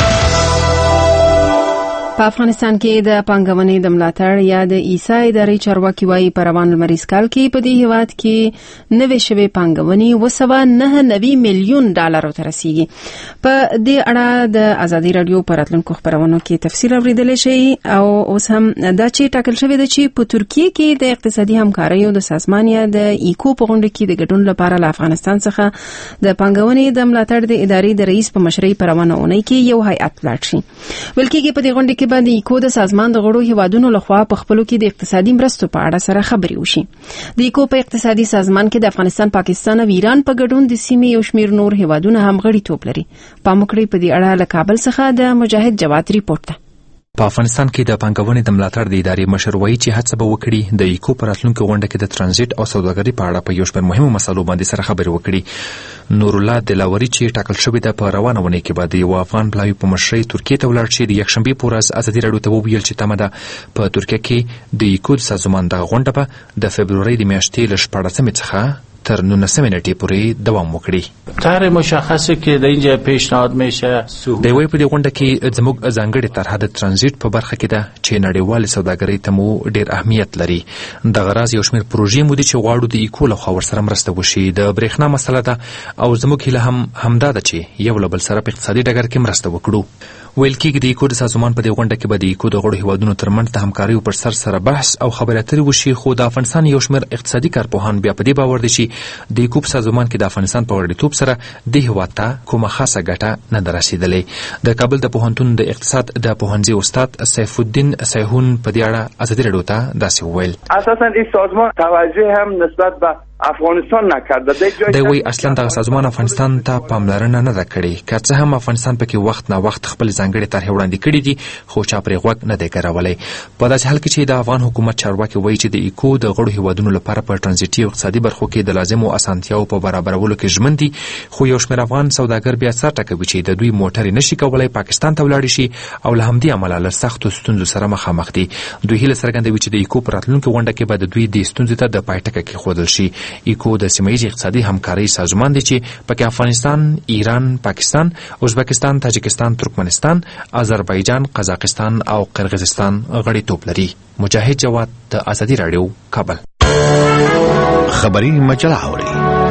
Speaker 1: په افغانستان کې د پانګونې د ملاتړ یا د ایسا ادارې چارواکي وایي په روان لمریز کال کې په دې هیواد کې نوې شوې پانګونې اوه سوه نهه نوي میلیون ډالرو ته رسیږي. په دې اړه د ازادي راډیو په راتلونکو خبرونو کې تفصیل اورېدلی شئ او اوس هم دا چې ټاکل شوې ده چې په ترکیه کې د اقتصادي همکاریو د سازمان یا د ایکو په غونډه کې د ګډون لپاره له افغانستان څخه د پانګونې د ملاتړ د ادارې د رئیس په مشرۍ په روانه اونۍ کې یو هیئت لاړ شي. ویل کېږي په دې غونډه کې باندې ایکو د سازمان د غړو هیوادونو لخوا په خپلو کې د اقتصادي مرستو په اړه سره خبرې وشي. د ایکو په اقتصادي سازمان کې د افغانستان، پاکستان او ایران په ګډون د سیمې یو شمېر نور هیوادونه هم غړیتوب لري. پام وکړئ په دې اړه له کابل څخه د مجاهد جواد ریپورت ده.
Speaker 12: په افغانستان کې د پانګونې د ملاتړ د ادارې مشر وایي چې هڅه به وکړي د ایکو په راتلونکي غونډه کې د ترانزیت او سوداګرۍ په اړه په یو شمېر مهمو مسایلو باندې سره خبرې وکړي. نورالله دلاوري چې ټاکل شوې ده په روانه اونۍ کې به د یو افغان پلاوي په مشرۍ ترکیې ته ولاړ شي. د یکشنبې په ورځ ازادي راډیو ته وویل چې تمه ده په ترکیه کې د ایکو د سازمان دغه غونډه به د فبرورۍ د میاشتې له شپاړسمې څخه تر نولسمې نیټې پورې دوام وکړي.
Speaker 13: طرح مشخصی که در اینجا پیشنهاد میشه
Speaker 12: د وی په دې غونډه کې زموږ ځانګړې طرحه د ترانزیت په برخه کې ده چې نړیوالې سوداګرۍ ته مو ډېر اهمیت لري. د غراض یو شمېر پروژې مو دي چې غواړو د ایکو لخوا ورسره مرسته وشي. د برېښنا مسله ده او زموږ هیله هم همدا ده چې یو له بل سره په اقتصادي ډګر کې مرسته وکړو. ویل کېږي د ایکو د سازمان په دې غونډه کې به د ایکو د غړو هیوادونو ترمنځ د همکاریو پر سر سره بحث او خبرې اترې وشي. خو د افغانستان یو شمېر اقتصادي کارپوهان بیا په دې باور دي چې د ایکو په سازمان کې د افغانستان په غړیتوب سره د هیواد ته کومه خاصه ګټه نه ده رسېدلې. د کابل د پوهنتون د اقتصاد د پوهنځي استاد سیف الدین سیحون په دې اړه ازادي راډیو ته داسې وویل:
Speaker 14: اساسا این سازمان توجه هم نسبت به افغانستان نکرده.
Speaker 12: دی وی اصلا دغه سازمان افغانستان ته پاملرنه نه ده کړې. که څه هم افغانستان پکې وخت نه وخت خپل ځانګړې طرحې وړاندې کړي دي خو چا پرې غوږ نه دی کارولی. په داسې حال کې چې د افغان حکومت چارواکي وایي چې د ایکو د غړو هیوادونو لپاره په ټرانزیټي او اقتصادي برخو کې د لازمو اسانتیاو په برابرولو کې ژمن دي، خو یو شمېر افغان سوداګر بیا سر ټکوي چې د دوی موټرې نشي کولی پاکستان ته ولاړې شي او له همدې امله له سختو ستونزو سره مخامخ دي. دوی هیله څرګندوي چې د ایکو په راتلونکي غونډه کې به د دوی دې ستونزې ته د پای ټکی کېښودل شي. ایکو د سیمه ییز اقتصادي همکارۍ سازمان دی چې پکې افغانستان، ایران، پاکستان، ازبکستان، تاجکستان، ترکمنستان، آذربایجان، قزاقستان او قرغیزستان غړیتوب لري. مجاهد جواد د ازادي راډیو کابل.
Speaker 11: خبری مجله اوري.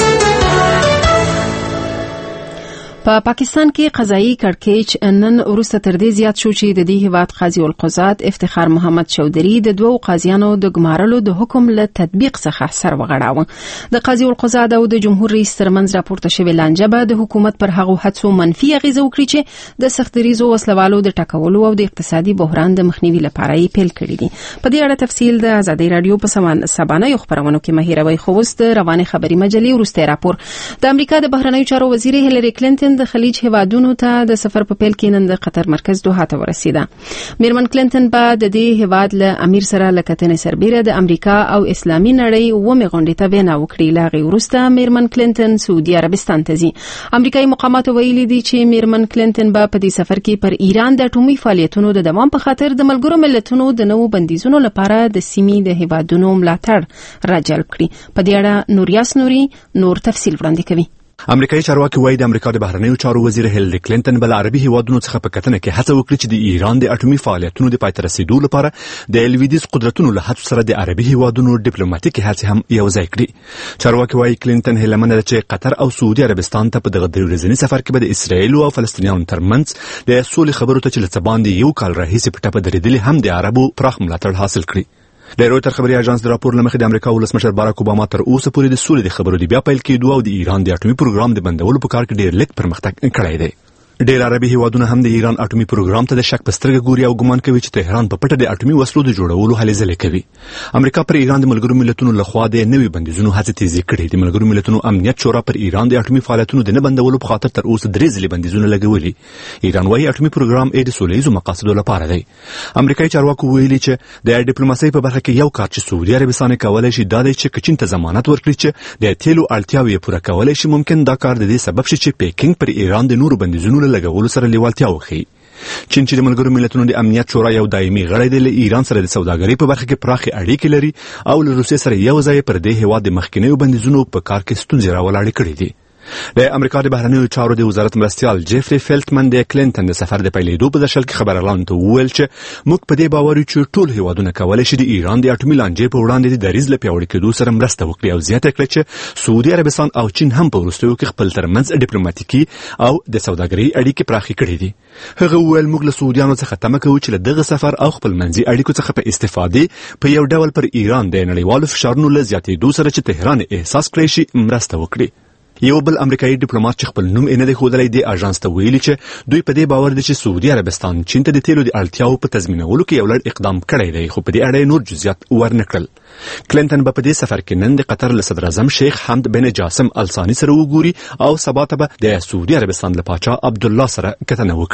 Speaker 1: په پاکستان کې قضایي کړکېچ نن وروسته تر دې زیات شو چې د دې هیواد قاضي القضات افتخار محمد چودري د دوو قاضیانو د ګمارلو د حکم له تطبیق څخه سر وغړاوه. د قاضي القضات او د جمهور رئیس ترمنځ راپورته شوې لانجه به د حکومت پر هغو هڅو منفي اغیزه وکړي چې د سختدریزو وسلوالو د ټاکولو او د اقتصادي بحران د مخنیوي لپاره یې پیل کړي دي. په دې اړه تفصیل د ازادي راډیو په سبانه خبرونو کې مهیروي خوست د رواني خبري مجلې وروسته راپور. د امریکا د بهرنیو چارو وزیر هیلری کلینټن د خلیج هیوادونو ته د سفر په پیل کې نن د قطر مرکز دوحه ته ورسېده. میرمن کلینټن په د دې هیواد له امیر سره له کتنې سربیره د امریکا او اسلامي نړۍ ومه غونډې ته وینا وکړي. لاغي وروسته میرمن کلینټن سعودي عربستان ته ځي. امریکایي مقامات ویلي دي چې میرمن کلینټن به په دې سفر کې پر ایران د اټومي فعالیتونو د دوام په خاطر د ملګرو ملتونو د نوو بندیزونو لپاره د سیمې د هیوادونو ملاتړ راجلب کړي. په دې اړه نوریاس نوري نور تفصیل وړاندې کوي.
Speaker 6: امریکایي چارواکي وایي د امریکا د بهرنیو چارو وزیر هیلری کلینټن بل عربي هیوادونو څخه په کتنه کې هڅه وکړي چې د ایران د اټومي فعالیتونو د پای ته رسیدو لپاره د لویدیځ قدرتونو له هڅو سره د عربي هیوادونو ډیپلوماټیکي هڅې هم یو ځای کړي. چارواکي وایي کلینټن هیله منه ده چې قطر او سعودي عربستان ته په دغه درې ورځني سفر کې به د اسرایل او فلسطینیانو ترمنځ د سولې خبرو ته چې له څه باندې یو کال راهیسې په ټپه درېدلې هم د عربو پراخ ملاتړ حاصل کړي. د رویټر خبري اژانس د راپور لمخې د امریکا ولسمشر باراک اوباما تر اوسه پورې د سولې د خبرو د بیا پیل کېدو او د ایران د اټومي پروګرام د بندولو په کار کې ډېر لږ پرمختګ کړی دی. ډېر عربي هیوادونه هم د ایران اټومي پروګرام ته د شک په سترګه ګوري او ګمان کوي چې تهران په پټه د اټومي وسلو د جوړولو هلې ځلې کوي. امریکا پر ایران د ملګرو ملتونو لخوا د نوي بندیزونو هڅې تیزې کړې. د ملګرو ملتونو امنیت شورا پر ایران د اټومي فعالیتونو د نه بندولو په خاطر تر اوسه درې ځلې بندیزونه لګولي. ایران وايي اټومي پروګرام یې د سولهییزو مقاصدو لپاره دی. امریکایي چارواکو ویلي چې د ډیپلوماسۍ په برخه کې یو کار چې سعودي عربستان کولای شي دا دی چې چین ته ضمانت ورکړي چې د تیلو اړتیاوې پوره کولای شي. ممکن دا کار د دې سبب شي چې پیکینګ پر ایران د نورو بندیزونو لګولو سره لیوالتیا وښيي. چین چې د ملګرو ملتونو د امنیت شورا یو دایمي غړی دی، له ایران سره د سوداګرۍ په برخه کې پراخې اړیکې لري او له روسیې سره یو ځای پر دې هیواد د مخکینیو بندیزونو په کار کې ستونزې راولاړې کړې دي. د امریکا د بهرنیو چارو د وزارت مرستیال جیفري فیلټمن د کلینټن د سفر د پیلېدو په دشل کې خبرلاندو ته وویل چې موږ په دې باور یو چې ټول هیوادونه کولی شي د ایران د اټومي لانجې په وړاندې د دریځ له پیاوړي کېدو سره مرسته وکړي او زیاته کړه چې سعودي عربستان او چین هم په وروستیو کې خپل ترمنځ ډیپلوماټیکي او د سوداګرۍ اړیکې پراخې کړې دي. هغه وویل موږ له سعودیانو څخه تمه کوو چې له دغه سفر او خپل منځي اړیکو څخه په استفادې په یو ډول پر ایران د نړیوالو فشارونو له زیاتېدو سره چې تهران احساس کړی شي مرسته وکړي. یو بل امریکایي ډیپلوماټ چې خپل نوم یې نه دی ښودلی د اژانس ته ویلي چې دوی په دې باور دي چې سعودي عربستان چین ته د تیلو د اړتیاو په تضمینولو کې یو لړ اقدام کړی دی، خو په دې اړه نور جزئیات ورنه کړل. کلینټن به په دې سفر کې نن د قطر له صدر اعظم شیخ حمد بن جاسم الثاني سره وګوري او سبا ته به د سعودي عربستان له پاچا عبدالله سره کتنه وکړي.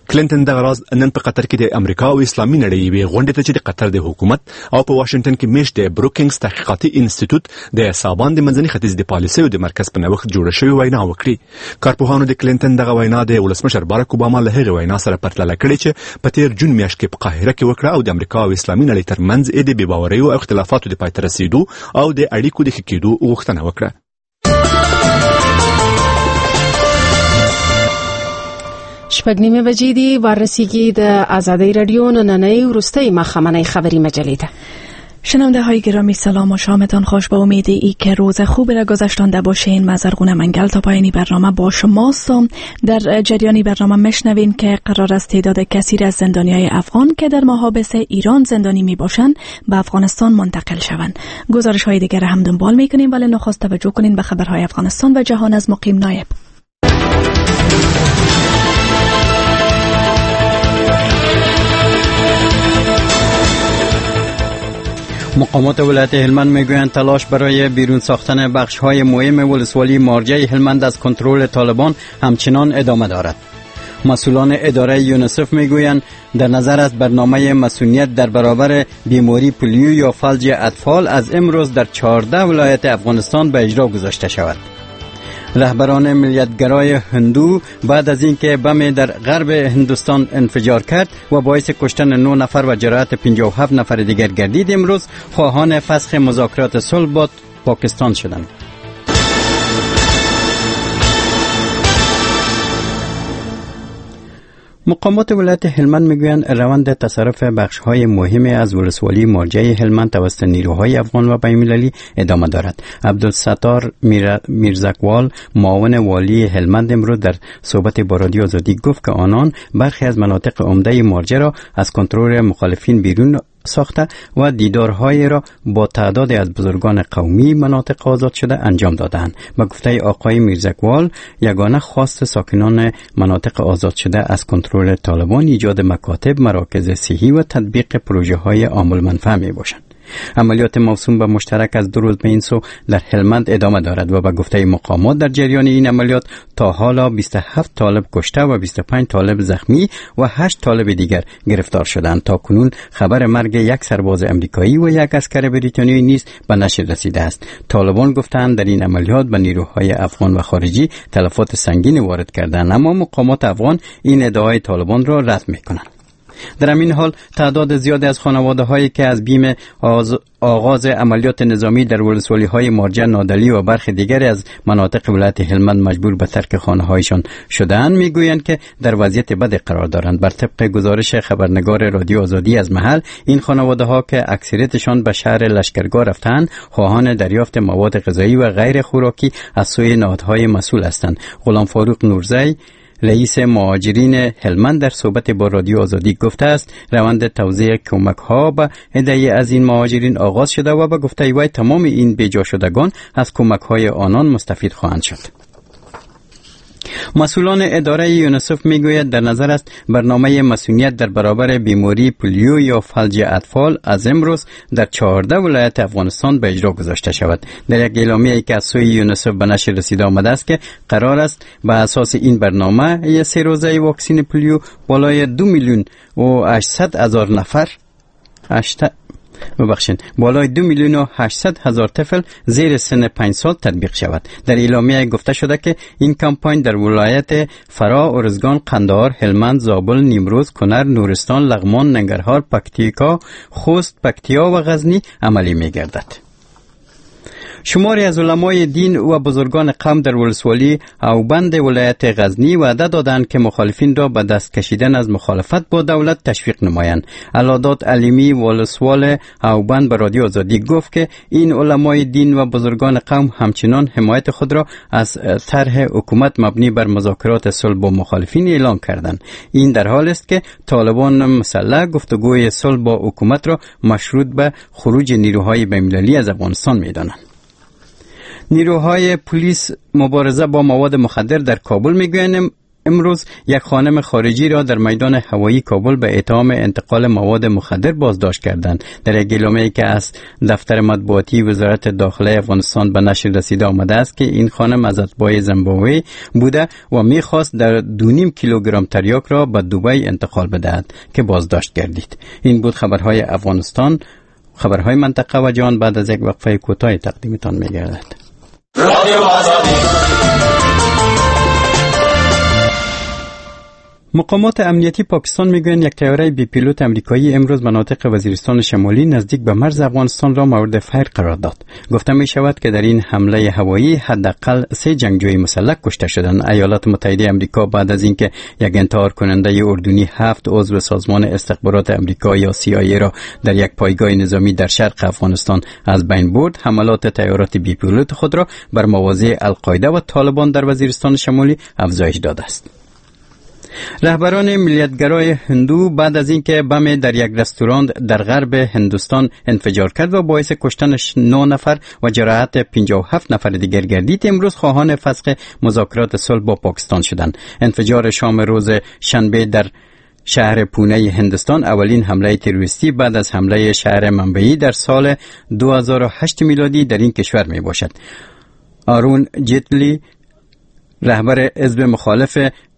Speaker 15: کلینټن دغه راز نن په قطر کې د امریکا او اسلامي نړۍ یوې غونډې ته چې د قطر د حکومت او په واشنگټن کې میشت د بروکینګز تحقیقاتي انسټیټیوټ د سابان د منځني ختیځ د پالیسیو د مرکز په نوښت جوړ شوی وینا وکړي. کارپوهانو د کلینټن دغه وینا د ولسمشر باراک اوباما له هغې وینا سره پرتله کړې چې په تیر جون میاشت کې په قاهره کې وکړه او د امریکا او اسلامي نړۍ ترمنځ د بې باوریو او اختلافاتو د پای ته رسیدو او د اړیکو د ښه کېدو غوښتنه وکړه.
Speaker 1: شپږ نیمه بجې دي. وارسیږي د آزادی رادیو نننۍ وروستۍ ماښامنۍ خبری مجله ده.
Speaker 2: شنونده های گرامی سلام و شامتان خوش. با امید ای که روز خوبی را گذشتانده باشین. مزرگونه منگل تا پایانی برنامه با شماست. در جریانی برنامه مشنوین که قرار است تعداد کثیر از زندانیای افغان که در محابس ایران زندانی می باشند به افغانستان منتقل شوند. گزارش های دیگر هم دنبال می کنیم، ولی نخست توجه کنین به خبرهای افغانستان و جهان از مقیم نایب.
Speaker 16: مقامات ولایت هلمند میگویند تلاش برای بیرون ساختن بخش‌های مهم ولسوالی مارجه هلمند از کنترل طالبان همچنان ادامه دارد. مسئولان اداره یونیسف میگویند در نظر است برنامه مسئولیت در برابر بیماری پولیو یا فلج اطفال از امروز در چهارده ولایت افغانستان به اجرا گذاشته شود. رهبران ملیتگرای هندو بعد از اینکه بم در غرب هندوستان انفجار کرد و باعث کشتن نه نفر و جراحت پنجاه و هفت نفر دیگر گردید، امروز خواهان فسخ مذاکرات صلح با پاکستان شدند. مقامات ولایت هلمند میگویند روند تصرف بخش‌های مهم از ولسوالی مارجه هلمند توسط نیروهای افغان و بین‌المللی ادامه دارد. عبدالستار میرزکوال معاون والی هلمند امروز در صحبت با رادیو آزادی گفت که آنان برخی از مناطق عمده مارجه را از کنترل مخالفین بیرون ساخته و دیدارهای را با تعداد از بزرگان قومی مناطق آزاد شده انجام دادند. با گفته آقای میرزکوال، یگانه خواست ساکنان مناطق آزاد شده از کنترل طالبان ایجاد مکاتب، مراکز صحی و تطبیق پروژه های عامل منفعه می باشند. عملیات موسوم به مشترک از دو روز به این سو در هلمند ادامه دارد و به گفته مقامات در جریان این عملیات تا حالا بیست و هفت طالب کشته و بیست و پنج طالب زخمی و هشت طالب دیگر گرفتار شدند. تا کنون خبر مرگ یک سرباز امریکایی و یک عسکر بریتانیایی نیز به نشر رسیده است. طالبان گفتند در این عملیات به نیروهای افغان و خارجی تلفات سنگین وارد کردند، اما مقامات افغان این ادعای طالبان را رد می‌کنند. در همین حال تعداد زیادی از خانواده هایی که از بیم آغاز عملیات نظامی در ولسوالی های مارجه، نادلی و برخی دیگر از مناطق ولایت هلمند مجبور به ترک خانه هایشان شدند میگویند که در وضعیت بد قرار دارند. بر طبق گزارش خبرنگار رادیو آزادی از محل، این خانواده ها که اکثریتشان به شهر لشکرگاه رفتند خواهان دریافت مواد غذایی و غیر خوراکی از سوی نهادهای مسئول هستند. غلام فاروق نورزی رئیس مهاجرین هلمند در صحبت با رادیو آزادی گفته است روند توزیع کمک ها به عده‌ای از این مهاجرین آغاز شده و به گفته وی تمام این بیجا شدگان از کمک های آنان مستفید خواهند شد. مسئولان اداره یونیسف میگوید در نظر است برنامه مسئولیت در برابر بیماری پولیو یا فلج اطفال از امروز در چهارده ولایت افغانستان به اجرا گذاشته شود. در یک اعلامیه‌ای که از سوی یونیسف به نشر رسیده آمده است که قرار است به اساس این برنامه یک سه روزه واکسن پولیو بالای دو میلیون و هشتصد هزار نفر ببخشید بالای دو میلیون و هشتصد هزار طفل زیر سن پنج سال تطبیق شود. در اعلامیه گفته شده که این کمپاین در ولایت فرا، ارزگان، قندهار، هلمند، زابل، نیمروز، کنر، نورستان، لغمان، ننگرهار، پکتیکا، خوست، پکتیا و غزنی عملی می‌گردد. شماری از علمای دین و بزرگان قوم در ولسوالی اوبند ولایت غزنی وعده دادند که مخالفین را به دست کشیدن از مخالفت با دولت تشویق نمایند. علادات علیمی ولسوال اوبند به رادیو آزادی گفت که این علمای دین و بزرگان قوم همچنان حمایت خود را از طرح حکومت مبنی بر مذاکرات صلح با مخالفین اعلام کردند. این در حال است که طالبان مسلح گفتگوی صلح با حکومت را مشروط به خروج نیروهای بین‌المللی از افغانستان می‌دانند. نیروهای پلیس مبارزه با مواد مخدر در کابل میگویند امروز یک خانم خارجی را در میدان هوایی کابل به اتهام انتقال مواد مخدر بازداشت کردند. در یک اعلامیه‌ای که از دفتر مطبوعاتی وزارت داخله افغانستان به نشر رسیده آمده است که این خانم از اتباع زیمبابوه بوده و می‌خواست در دو و نیم کیلوگرم تریاک را به دبی انتقال بدهد که بازداشت گردید. این بود خبرهای افغانستان. خبرهای منطقه و جهان بعد از یک وقفه کوتاه تقدیمتان می‌گردد. رادیو آزادی. مقامات امنیتی پاکستان میگویند یک طیاره بی پیلوت امریکایی امروز مناطق وزیرستان شمالی نزدیک به مرز افغانستان را مورد فیر قرار داد. گفته می شود که در این حمله هوایی حداقل سه جنگجوی مسلح کشته شدند. ایالات متحده آمریکا بعد از اینکه یک انتحار کننده اردنی هفت عضو سازمان استخبارات آمریکا یا سی آی ای را در یک پایگاه نظامی در شرق افغانستان از بین برد، حملات طیارات بی پیلوت خود را بر مواضع القاعده و طالبان در وزیرستان شمالی افزایش داده است. رهبران ملیتگرای هندو بعد از اینکه بم در یک رستوران در غرب هندوستان انفجار کرد و باعث کشتن نه نفر و جراحت پنجاه و هفت نفر دیگر گردید، امروز خواهان فسخ مذاکرات صلح با پاکستان شدند. انفجار شام روز شنبه در شهر پونه هندوستان اولین حمله تروریستی بعد از حمله شهر منبعی در سال دو هزار و هشت میلادی در این کشور می باشد. آرون جیتلی رهبر حزب مخالف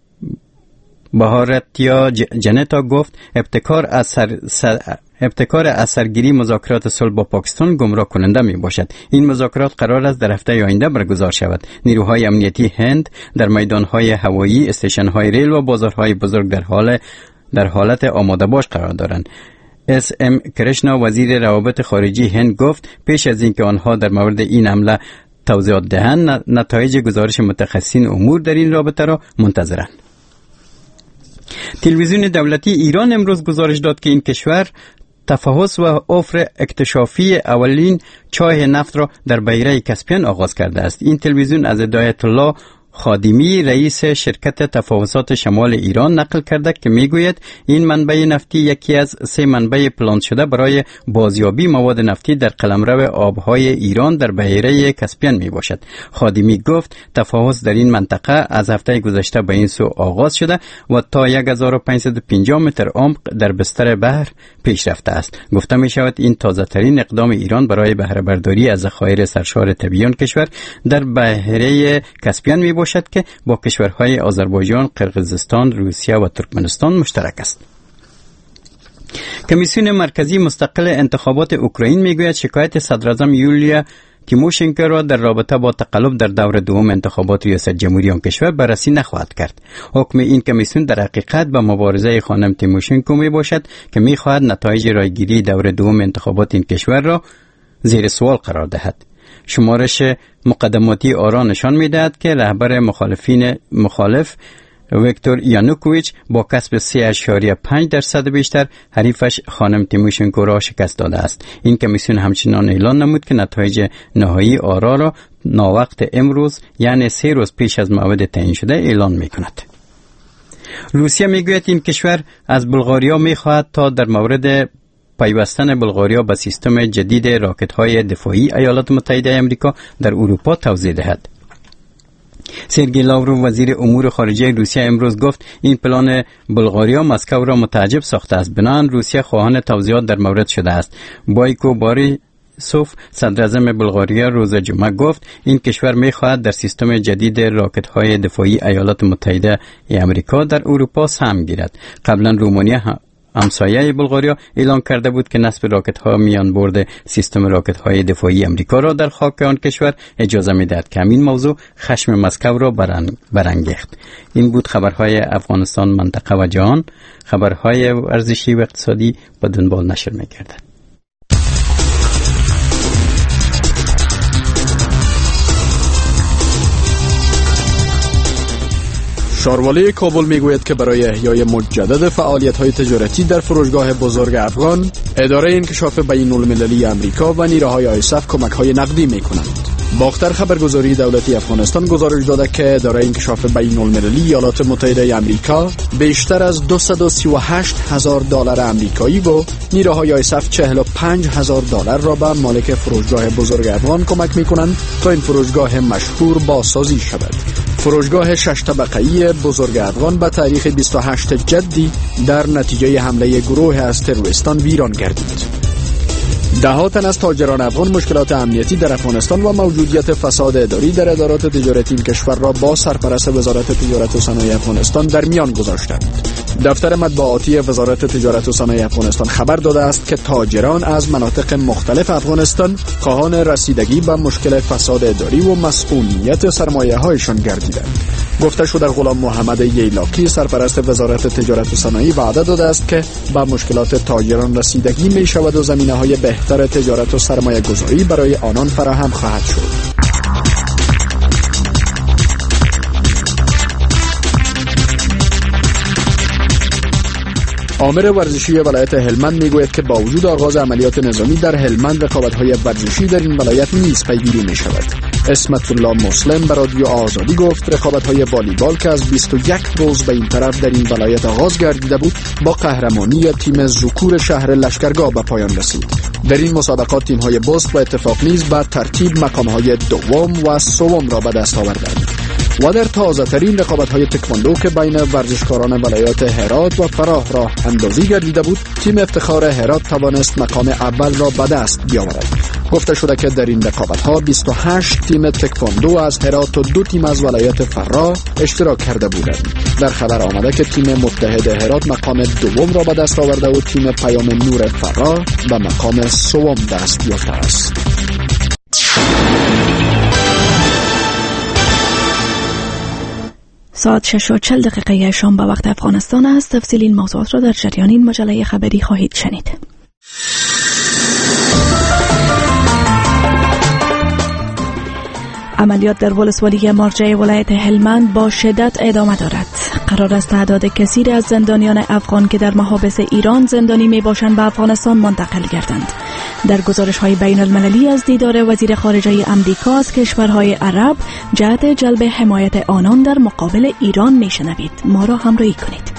Speaker 16: بهارتیا جنتا گفت ابتکار از سر سر ابتکار از سرگیری مذاکرات صلح با پاکستان گمراه کننده می باشد. این مذاکرات قرار است در هفته آینده برگزار شود. نیروهای امنیتی هند در میدانهای هوایی، استیشن‌های ریل و بازارهای بزرگ در حال در حالت آماده باش قرار دارند. اس ام کرشنا وزیر روابط خارجی هند گفت پیش از اینکه آنها در مورد این حمله توضیحات دهند، نتایج گزارش متخصصین امور در این رابطه را منتظرند. تلویزیون دولتی ایران امروز گزارش داد که این کشور تفحص و افر اکتشافی اولین چاه نفت را در بحیره کاسپین آغاز کرده است. این تلویزیون از هدایت الله خادمی رئیس شرکت تفحصات شمال ایران نقل کرده که میگوید این منبع نفتی یکی از سه منبع پلان شده برای بازیابی مواد نفتی در قلمرو آبهای ایران در بحیره کاسپین می باشد. خادمی گفت تفحص در این منطقه از هفته گذشته به این سو آغاز شده و تا هزار و پانصد و پنجاه متر عمق در بستر بحر پیش رفته است. گفته می شود این تازه ترین اقدام ایران برای بهره برداری از ذخایر سرشار طبیعی کشور در بحیره کاسپین می باشد که با کشورهای آذربایجان، قرقیزستان، روسیه و ترکمنستان مشترک است. کمیسیون مرکزی مستقل انتخابات اوکراین میگوید شکایت صدراعظم یولیا تیموشنکو را در رابطه با تقلب در دور دوم انتخابات ریاست جمهوری آن کشور بررسی نخواهد کرد. حکم این کمیسیون در حقیقت به مبارزه خانم تیموشنکو می باشد که می خواهد نتایج رایگیری دور دوم انتخابات این کشور را زیر سوال قرار دهد. شمارش مقدماتی آرا نشان می‌دهد که رهبر مخالفین مخالف ویکتور یانوکوویچ با کسب سه اشاریه پنج درصد بیشتر حریفش خانم تیموشنکو را شکست داده است. این کمیسیون همچنان اعلان نمود که نتایج نهایی آرا را ناوقت امروز یعنی سه روز پیش از موعد تعیین شده اعلان می‌کند. روسیه میگوید این کشور از بلغاریا می‌خواهد تا در مورد پیوستن بلغاریا به سیستم جدید راکت‌های دفاعی ایالات متحده آمریکا در اروپا توضیح دهد. سرگئی لاوروف وزیر امور خارجه روسیه امروز گفت این پلان بلغاریا مسکو را متعجب ساخته است. بنابراین روسیه خواهان توضیحات در مورد شده است. بایکو باریسوف صدراعظم بلغاریا روز جمعه گفت این کشور می‌خواهد در سیستم جدید راکت‌های دفاعی ایالات متحده آمریکا در اروپا سهم گیرد. قبلا رومانیا همسایه بلغاریا اعلان کرده بود که نصب راکت ها میان برد سیستم راکت های دفاعی امریکا را در خاک آن کشور اجازه میدهد که همین موضوع خشم مسکو را برانگیخت. این بود خبرهای افغانستان، منطقه و جهان. خبرهای ورزشی و اقتصادی به دنبال نشر میگردد.
Speaker 17: شاروالی کابل میگوید که برای احیای مجدد فعالیت‌های تجارتی در فروشگاه بزرگ افغان، اداره انکشاف بین‌المللی آمریکا و نیروهای آیسف کمک‌های نقدی می‌کنند. باختر خبرگزاری دولتی افغانستان گزارش داده که اداره انکشاف بین‌المللی ایالات متحده آمریکا بیشتر از دویست و سی و هشت هزار دلار آمریکایی و نیروهای آیسف چهل و پنج هزار دلار را به مالک فروشگاه بزرگ افغان کمک می‌کنند تا این فروشگاه مشهور بازسازی شود. فروشگاه شش طبقه‌ای بزرگ افغان به تاریخ بیست و هشتم جدی در نتیجه حمله گروه از تروریستان ویران گردید. ده تن از تاجران افغان مشکلات امنیتی در افغانستان و موجودیت فساد اداری در ادارات تجارتی کشور را با سرپرست وزارت تجارت و صنایع افغانستان در میان گذاشتند. دفتر مطبوعاتی وزارت تجارت و صنایع افغانستان خبر داده است که تاجران از مناطق مختلف افغانستان خواهان رسیدگی به مشکل فساد اداری و مسئولیت سرمایه‌هایشان گردیدند. گفته شده غلام محمد ییلاکی سرپرست وزارت تجارت و صنایع وعده داده است که با مشکلات تاجران رسیدگی می شود و زمینه‌های بهتر تجارت و سرمایه گذاری برای آنان فراهم خواهد شد. آمر ورزشی ولایت هلمند میگوید که با وجود آغاز عملیات نظامی در هلمند رقابت‌های ورزشی در این ولایت نیز پیگیری می‌شود. اسمت الله مسلم به رادیو آزادی گفت رقابت‌های والیبال که از بیست و یک روز به این طرف در این ولایت آغاز گردیده بود با قهرمانی تیم ذکور شهر لشکرگاه به پایان رسید. در این مسابقات تیم‌های بست با اتفاق نیز به ترتیب مقام‌های دوم و سوم را به دست آوردند. و در تازه ترین رقابت های تکواندو که بین ورزشکاران ولایات هرات و فراه راه اندازی گردیده بود، تیم افتخار هرات توانست مقام اول را به دست بیاورد. گفته شده که در این رقابت ها بیست و هشت تیم تکواندو از هرات و دو تیم از ولایت فراه اشتراک کرده بودند. در خبر آمده که تیم متحد هرات مقام دوم را به دست آورده و تیم پیام نور فراه به مقام سوم دست یافته است.
Speaker 18: ساعت شش و چهل دقیقه شام به وقت افغانستان است. تفصیل این موضوعات را در جریان این مجله خبری خواهید شنید. عملیات در ولسوالی مارجه ولایت هلمند با شدت ادامه دارد. قرار است تعداد کثیر از زندانیان افغان که در محابس ایران زندانی می باشند به افغانستان منتقل گردند. در گزارش های بین المللی از دیدار وزیر خارجه امریکا از کشورهای عرب جهت جلب حمایت آنان در مقابل ایران می شنوید. ما را همراهی کنید.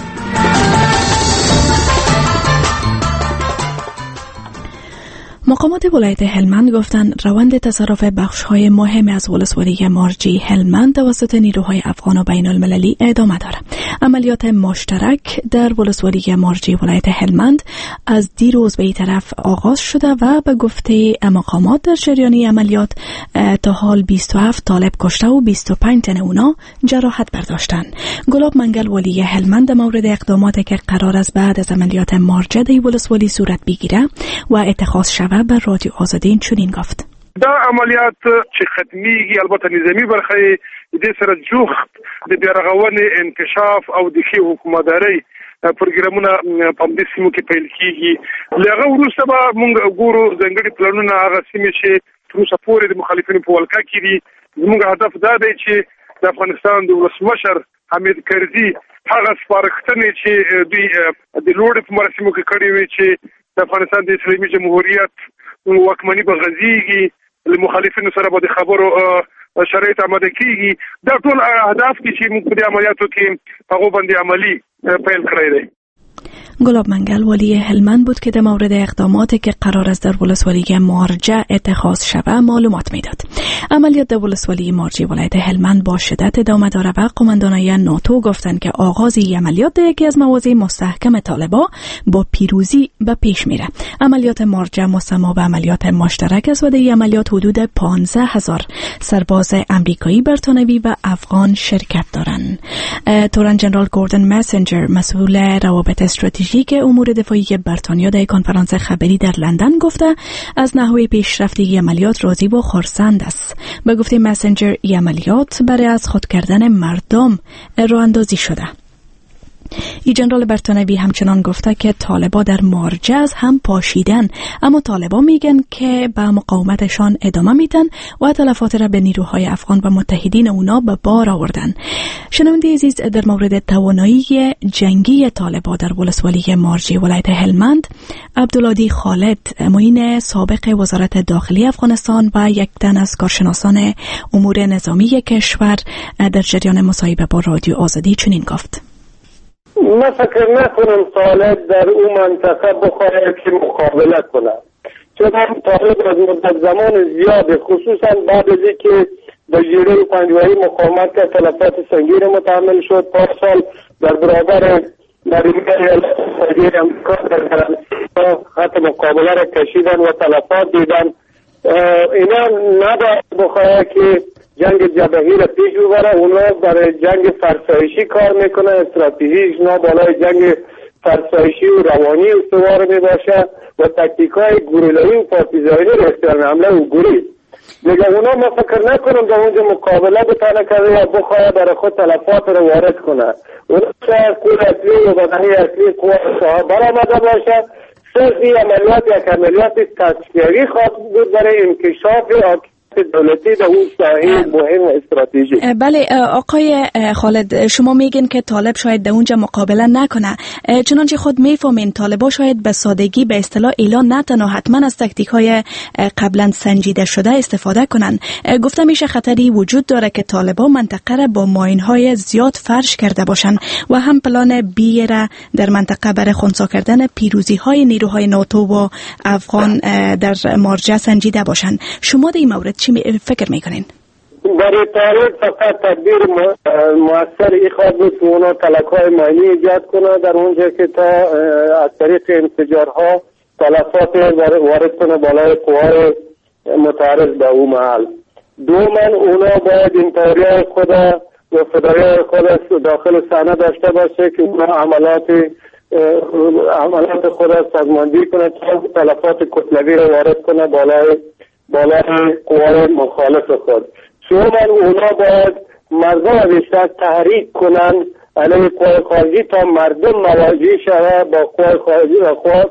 Speaker 18: مقامات ولایت هلمند گفتند روند تصرف بخش‌های مهم از ولسوالی مارجی هلمند توسط نیروهای افغان و بین المللی ادامه دارد. عملیات مشترک در ولسوالی مارجی ولایت هلمند از دیروز به این طرف آغاز شده و به گفته مقامات در جریان عملیات تا حال بیست و هفت طالب کشته و بیست و پنج تن اونا جراحت برداشتند. گلاب منگل ولی هلمند مورد اقداماتی که قرار است بعد از عملیات مارجه در ولسوالی صورت بگیره و اتخاذ شود بر رادیو آزادی چنین گفت.
Speaker 3: دا عملیات چې ختمیږي البته نظامی برخه دې سره جوخت د بیارغونې انکشاف او د ښې حکومتدارۍ پروګرامونه په دې سیمو کې پیل کیږي. لغه وروسته به موږ ګورو ځنګړي پلانونه هغه سیمې چې تر اوسه پورې د مخالفینو په ولکه کې دي. زموږ هدف دا دی چې د افغانستان د ولسمشر حمید کرزي هغه سپارښتنې چې دوی د لوړې په مراسمو کې کړې وي چې د افغانستان د اسلامي جمهوریت واکمني به غځيږي، له مخالفینو سره به د خبرو شرایط آماده کیږي. دا ټول اهداف دي چې موږ په دې عملیاتو کې هغه باندې عملی پیل کړی دی.
Speaker 18: گلاب منگل ولی هلمند بود که در مورد اقداماتی که قرار است در ولسوالی مارجه اتخاذ شود معلومات میداد. عملیات در ولسوالی مارجه ولایت هلمند با شدت ادامه دارد و قماندانای ناتو گفتند که آغاز این عملیات یکی از مواضع مستحکم طالبان با پیروزی به پیش میره. عملیات مارجه مسما به عملیات مشترک است و در این عملیات حدود پانزده هزار سرباز امریکایی، بریتانوی و افغان شرکت دارند. تورن جنرال گوردن مسنجر مسئول روابط استراتژیک امور دفاعی بریتانیا در کنفرانس خبری در لندن گفته از نحوه پیشرفتی عملیات راضی و خرسند است. به گفته مسنجر این عملیات برای از خود کردن مردم راه اندازی شده. ای جنرال بریتانوی همچنان گفته که طالبا در مارجه هم پاشیدن، اما طالبا میگن که به مقاومتشان ادامه میدن و تلفات را به نیروهای افغان و متحدین اونا به بار آوردن. شنونده عزیز، در مورد توانایی جنگی طالبا در ولسوالی مارجه ولایت هلمند، عبدالعادی خالد معین سابق وزارت داخلی افغانستان و یک تن از کارشناسان امور نظامی کشور در جریان مصاحبه با رادیو آزادی چنین گفت:
Speaker 19: من فکر نکنم طالب در اون منطقه بخواهد که مقابله کنه، چون هم طالب از مدت زمان زیاده، خصوصا بعد از اینکه به ژیره پنجواهی مقاومت که تلفات سنگین متحمل شد. پارسال در برابر نریمه ایالات متحده امریکا در خط مقابله را کشیدن و تلفات دیدن. اینا نباید بخواهد که جنگ جبهی را پیش ببره. اونا برای جنگ فرسایشی کار میکنه. استراتژیش نه بالای جنگ فرسایشی و روانی استوار می باشه و تکتیک های گوریلایی و پارتیزانی را اختیار حمله و گوری دیگه. اونا ما فکر نکنم در اونجا مقابله بتانه کرده یا بخواه برای خود تلفات را وارد کنه. اونا شاید قول اصلی و بدنی اصلی قوه صاحب برآمده باشه. صرف این عملیات یک عملیات تسکیری خواهد بود برای انکشاف دولتی در اون ساحه مهم و استراتژیک.
Speaker 18: بله آقای خالد، شما میگین که طالب شاید در اونجا مقابله نکنه، چنانچه خود میفهمین طالبا شاید به سادگی به اصطلاح اعلان نه تنها حتما از تکتیک های قبلا سنجیده شده استفاده کنن. گفته میشه خطری وجود داره که طالبا منطقه را با ماین های زیاد فرش کرده باشن و هم پلان بی را در منطقه برای خنثی کردن پیروزی های نیروهای ناتو و افغان در مارجه سنجیده باشن. شما در این مورد چی فکر میکنین؟
Speaker 19: برای طالب فقط تدبیر موثر ای خواهد بود که اونا تلک‌های ماینی ایجاد کنه در اونجا که تا از طریق انفجارها تلفات وارد کنه بالای قوای متعرض به اون محل. دومن اونا باید انتحاریای خود و فدایی خود داخل صحنه داشته باشه که اونا عملات عملات خود سازماندهی کنه تا تلفات کتلوی رو وارد کنه بالای بالای قوای مخالف خود. چون اونا باید مردم بیشتر تحریک کنن علیه قوای خارجی تا مردم مواجه شود با قوای خارجی و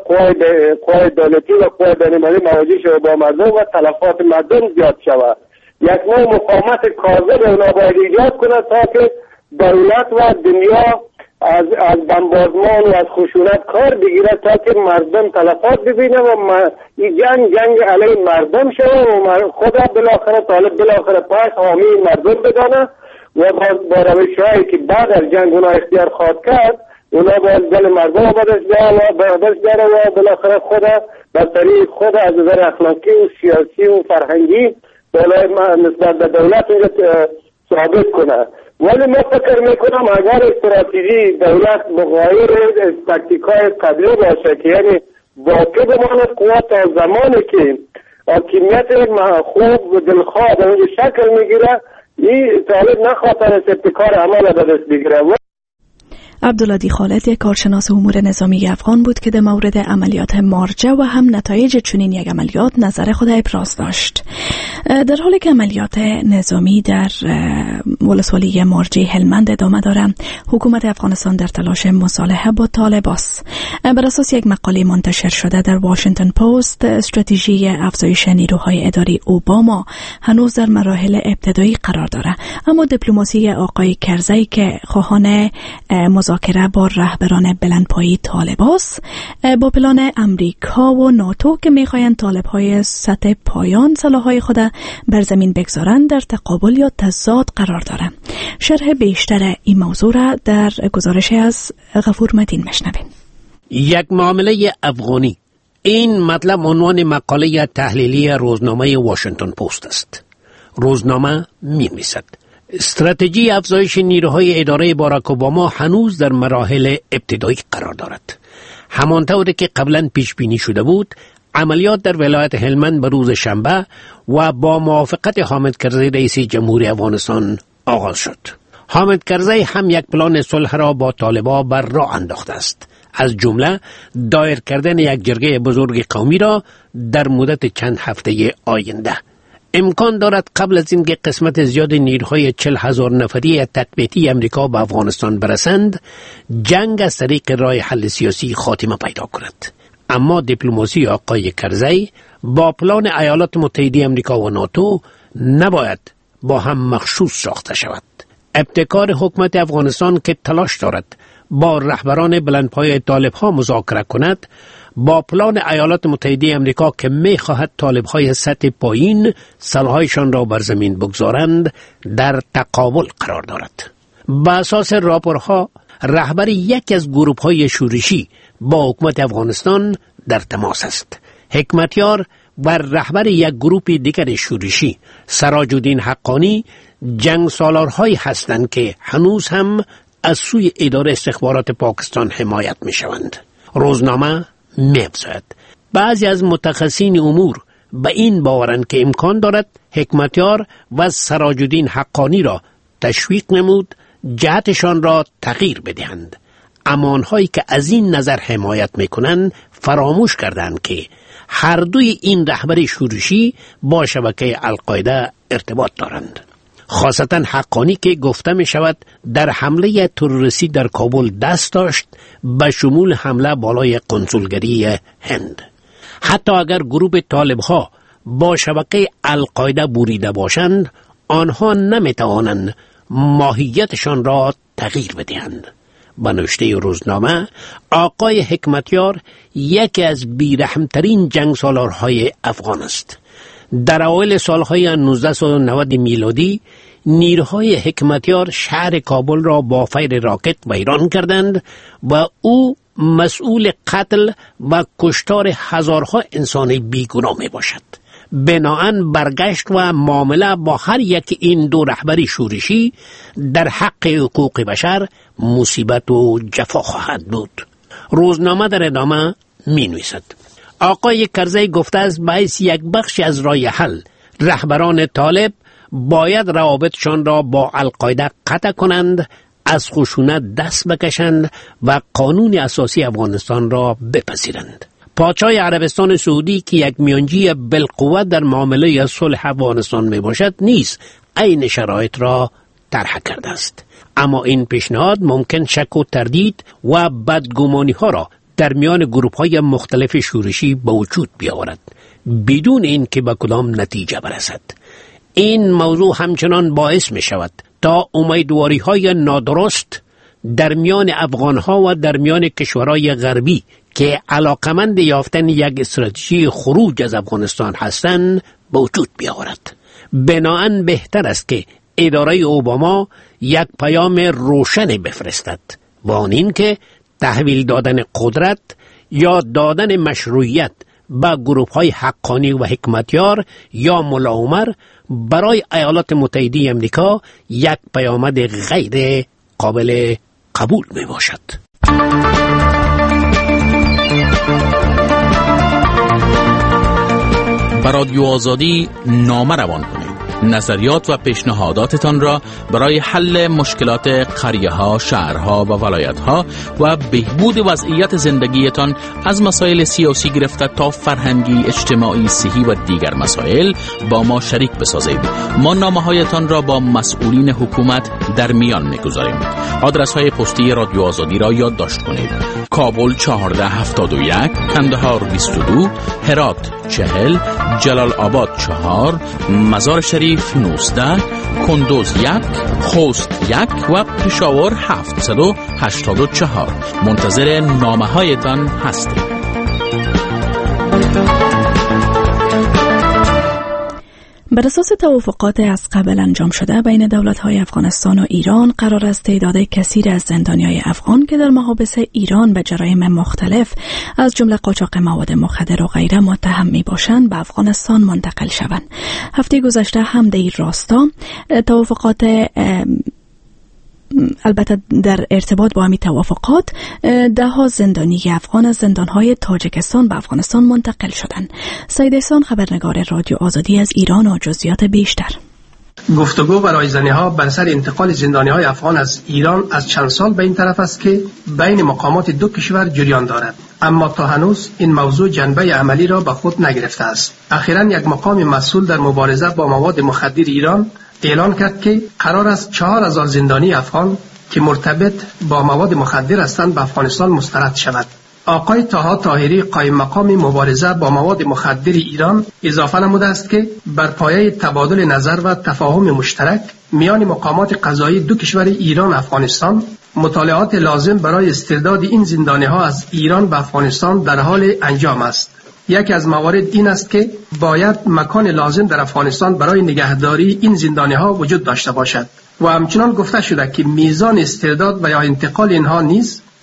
Speaker 19: قوای دولتی و قوای بین‌المللی مواجه شود با مردم و تلفات مردم زیاد شود. یک نوع مقاومت کاذب اونا باید ایجاد کنه تا که دولت و دنیا از از بمباردمان و از خشونت کار بگیره تا که مردم تلفات ببینه و ما این جنگ جنگ علیه مردم شده و خدا بالاخره طالب بالاخره پاس حامی مردم بدانه و با روش‌هایی که بعد از جنگ اونا اختیار خواهد کرد اونا باید دل مردم بدش داره و بالاخره خدا به طریق خود از نظر اخلاقی و سیاسی و فرهنگی بالای نسبت به دولت ثابت کنه. ولی ما فکر میکنم اگر استراتژی دولت مغایر تکتیکای قبلی باشه که یعنی باقی بماند قوت تا زمانی که حاکمیت خوب و دلخواه در اونجا شکل میگیره این طالب نخواهد از ابتکار عمل به دست بگیره.
Speaker 18: عبدالعادی خالد یک کارشناس امور نظامی افغان بود که در مورد عملیات مارجه و هم نتایج چنین یک عملیات نظر خود ابراز داشت. در حالی که عملیات نظامی در ولسوالی مارجه هلمند ادامه دارد، حکومت افغانستان در تلاش مصالحه با طالب است. بر اساس یک مقاله منتشر شده در واشنگتن پست، استراتژی افزایش نیروهای اداری اوباما هنوز در مراحل ابتدایی قرار دارد، اما دیپلماسی آقای کرزی که خواهان مذاکره با رهبران بلندپایه طالب است، با پلان امریکا و ناتو که میخواهند طالب‌های سطح پایان سلاح‌های خود بر زمین بگذارند در تقابل یا تضاد قرار دارند. شرح بیشتر این موضوع را در گزارش از غفور متین میشنویم.
Speaker 20: یک معامله افغانی، این مطلب عنوان مقاله تحلیلی روزنامه واشنگتن پست است. روزنامه می‌نویسد استراتژی افزایش نیروهای اداره باراک اوباما هنوز در مراحل ابتدایی قرار دارد. همانطور که قبلا پیش بینی شده بود، عملیات در ولایت هلمند به روز شنبه و با موافقت حامد کرزی رئیس جمهوری افغانستان آغاز شد. حامد کرزی هم یک پلان صلح را با طالبان بر راه انداخته است، از جمله دایر کردن یک جرگه بزرگ قومی را در مدت چند هفته آینده. امکان دارد قبل از اینکه قسمت زیاد نیروهای چل هزار نفری تقویتی امریکا به افغانستان برسند، جنگ از طریق راه حل سیاسی خاتمه پیدا کند. اما دیپلماسی آقای کرزی با پلان ایالات متحده امریکا و ناتو نباید با هم مخصوص ساخته شود. ابتکار حکومت افغانستان که تلاش دارد با رهبران بلندپایه طالب‌ها مذاکره کند، با پلان ایالات متحده امریکا که می خواهد طالب‌های سطح پایین سلاح‌هایشان را بر زمین بگذارند، در تقابل قرار دارد. با اساس راپورها، رهبر یکی از گروه‌های شورشی با حکومت افغانستان در تماس است. حکمتیار و رهبر یک گروپ دیگر شورشی سراج الدین حقانی جنگ سالارهایی هستند که هنوز هم از سوی اداره استخبارات پاکستان حمایت می شوند. روزنامه می افزاید بعضی از متخصصین امور به این باورند که امکان دارد حکمتیار و سراج الدین حقانی را تشویق نمود جهتشان را تغییر بدهند، اما آنهایی که از این نظر حمایت میکنند فراموش کردند که هر دوی این رهبر شورشی با شبکه القاعده ارتباط دارند. خاصتا حقانی که گفته می شود در حمله تروریستی در کابل دست داشت، به شمول حمله بالای قنصلگری هند. حتی اگر گروه طالبها با شبکه القاعده بریده باشند، آنها نمی توانند ماهیتشان را تغییر بدهند. به نوشته روزنامه، آقای حکمتیار یکی از بیرحمترین جنگ سالارهای افغان است. در اوایل سالهای نوزده و نود میلادی نیروهای حکمتیار شهر کابل را با فیر راکت ویران کردند و او مسئول قتل و کشتار هزارها انسان بیگناه می باشد. بناهن برگشت و معامله با هر یک این دو رهبر شورشی در حق حقوق بشر مصیبت و جفا خواهد بود. روزنامه در ادامه می نویسد آقای کرزی گفته است باعث یک بخش از راه حل رهبران طالب باید روابطشان را با القاعده قطع کنند، از خشونت دست بکشند و قانون اساسی افغانستان را بپذیرند. پادشاه عربستان سعودی که یک میانجی بالقوه در معامله صلح افغانستان می باشد نیز عین شرایط را طرح کرده است، اما این پیشنهاد ممکن شک و تردید و بدگمانی ها را در میان گروه های مختلف شورشی به وجود بیاورد بدون این که به کدام نتیجه برسد. این موضوع همچنان باعث می شود تا امیدواری های نادرست در میان افغان ها و در میان کشورهای غربی که علاقمند یافتن یک استراتژی خروج از افغانستان هستند به وجود بیاورد. بناهن بهتر است که اداره اوباما یک پیام روشن بفرستد و آن این که تحویل دادن قدرت یا دادن مشروعیت به گروه های حقانی و حکمتیار یا ملا عمر برای ایالات متحده امریکا یک پیامد غیر قابل قبول می باشد.
Speaker 21: بر رادیو آزادی نامه روان کنید. نظریات و پیشنهاداتتان را برای حل مشکلات قریه‌ها، شهرها و ولایت‌ها و بهبود وضعیت زندگیتان از مسائل سیاسی گرفته تا فرهنگی، اجتماعی، صحی و دیگر مسائل با ما شریک بسازید. ما نامه‌هایتان را با مسئولین حکومت در میان می‌گذاریم. آدرس‌های پستی رادیو آزادی را یادداشت کنید: کابل چهارده هفتاد و یک، کندهار بیست و دو، هرات چهل، جلال آباد چهار، مزار شریف نوزده، کندوز یک، خوست یک و پشاور هفتصد و هشتاد و چهار. منتظر نامه هایتان هستیم.
Speaker 18: بر اساس توافقات از قبل انجام شده بین دولت‌های افغانستان و ایران، قرار است تعداد کثیر از زندانیان افغان که در محابس ایران به جرایم مختلف از جمله قاچاق مواد مخدر و غیره متهم می‌باشند به افغانستان منتقل شوند. هفته گذشته هم در این راستا توافقات البته در ارتباط با همین توافقات ده ها زندانی افغان از زندانهای تاجیکستان به افغانستان منتقل شدند. سید احسان خبرنگار رادیو آزادی از ایران و جزئیات بیشتر.
Speaker 22: گفتگو برای زنی‌ها بر سر انتقال زندانی‌های افغان از ایران از چند سال به این طرف است که بین مقامات دو کشور جریان دارد، اما تا هنوز این موضوع جنبه عملی را به خود نگرفته است. اخیراً یک مقام مسئول در مبارزه با مواد مخدر ایران اعلان کرد که قرار است چهار هزار زندانی افغان که مرتبط با مواد مخدر هستند به افغانستان مسترد شود. آقای طاها طاهری قائم مقام مبارزه با مواد مخدر ایران اضافه نموده است که بر پایه تبادل نظر و تفاهم مشترک میان مقامات قضایی دو کشور ایران و افغانستان مطالعات لازم برای استرداد این زندانی‌ها از ایران به افغانستان در حال انجام است. یکی از موارد این است که باید مکان لازم در افغانستان برای نگهداری این زندانی‌ها وجود داشته باشد و همچنان گفته شده که میزان استرداد و یا انتقال اینها نیز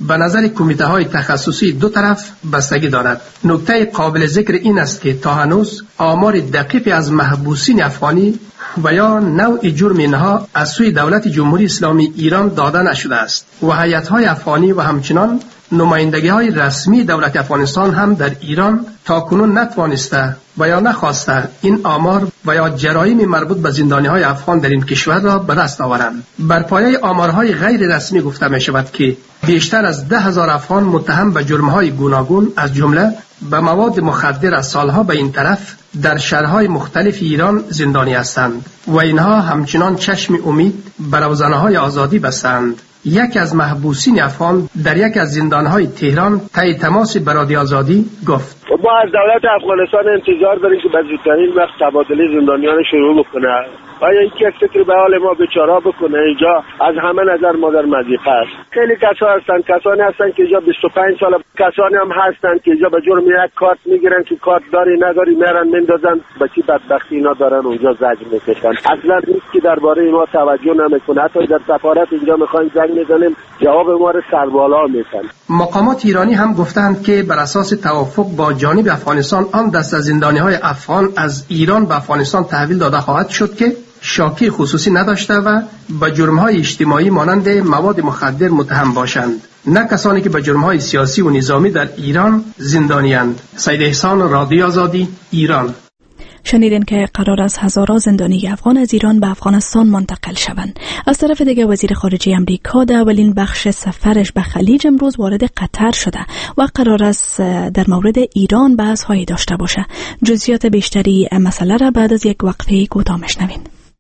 Speaker 22: به نظر کمیته های تخصصی دو طرف بستگی دارد. نکته قابل ذکر این است که تا هنوز آمار دقیقی از محبوسین افغانی و یا نوع جرم اینها از سوی دولت جمهوری اسلامی ایران داده نشده است و هیئت‌های افغانی و همچنان نمایندگی های رسمی دولت افغانستان هم در ایران تاکنون نتوانسته و یا نخواسته این آمار و یا جرایم مربوط به زندانی های افغان در این کشور را به دست آورند. بر پایه آمارهای غیر رسمی گفته می شود که بیشتر از ده هزار افغان متهم به جرم های گوناگون از جمله به مواد مخدر از سالها به این طرف در شهرهای مختلف ایران زندانی هستند و اینها همچنان چشم امید بر روزنه‌های آزادی بستند. یک از محبوسین افغان در یک از زندانهای تهران طی تماس برادی آزادی گفت:
Speaker 4: ما از دولت افغانستان انتظار داریم که به زودترین وقت تبادله زندانیان شروع بکنه و اینکه فکر به حال ما بیچاره بکنه. اینجا از همه نظر ما در مضیقه است. خیلی کسا هستن کسانی هستن که اینجا بیست و پنج سال، کسانی هم هستن که اینجا به جرم یک کارت میگیرن که کارت داری نداری میرن میندازن، به چی بدبختی اینا دارن اونجا زجر میکشن. اصلا هیچ کی درباره ما توجه نمیکنه. حتی در سفارت اینجا میخوایم زنگ میزنیم جواب ما رو سربالا میدن.
Speaker 22: مقامات ایرانی هم گفتند که بر اساس توافق با جانب افغانستان آن دسته زندانی‌های افغان از ایران به افغانستان تحویل داده خواهد شد که شاکی خصوصی نداشته و به جرم‌های اجتماعی مانند مواد مخدر متهم باشند، نه کسانی که به جرم‌های سیاسی و نظامی در ایران زندانی‌اند. سید احسان، رادیو آزادی، ایران.
Speaker 18: شنیدین که قرار است هزاران زندانی افغان از ایران به افغانستان منتقل شوند. از طرف دیگر وزیر خارجه امریکا در اولین بخش سفرش به خلیج امروز وارد قطر شده و قرار است در مورد ایران بحث‌هایی داشته باشه. جزئیات بیشتری مسئله را بعد از یک وقفه کوتاه میشنوین.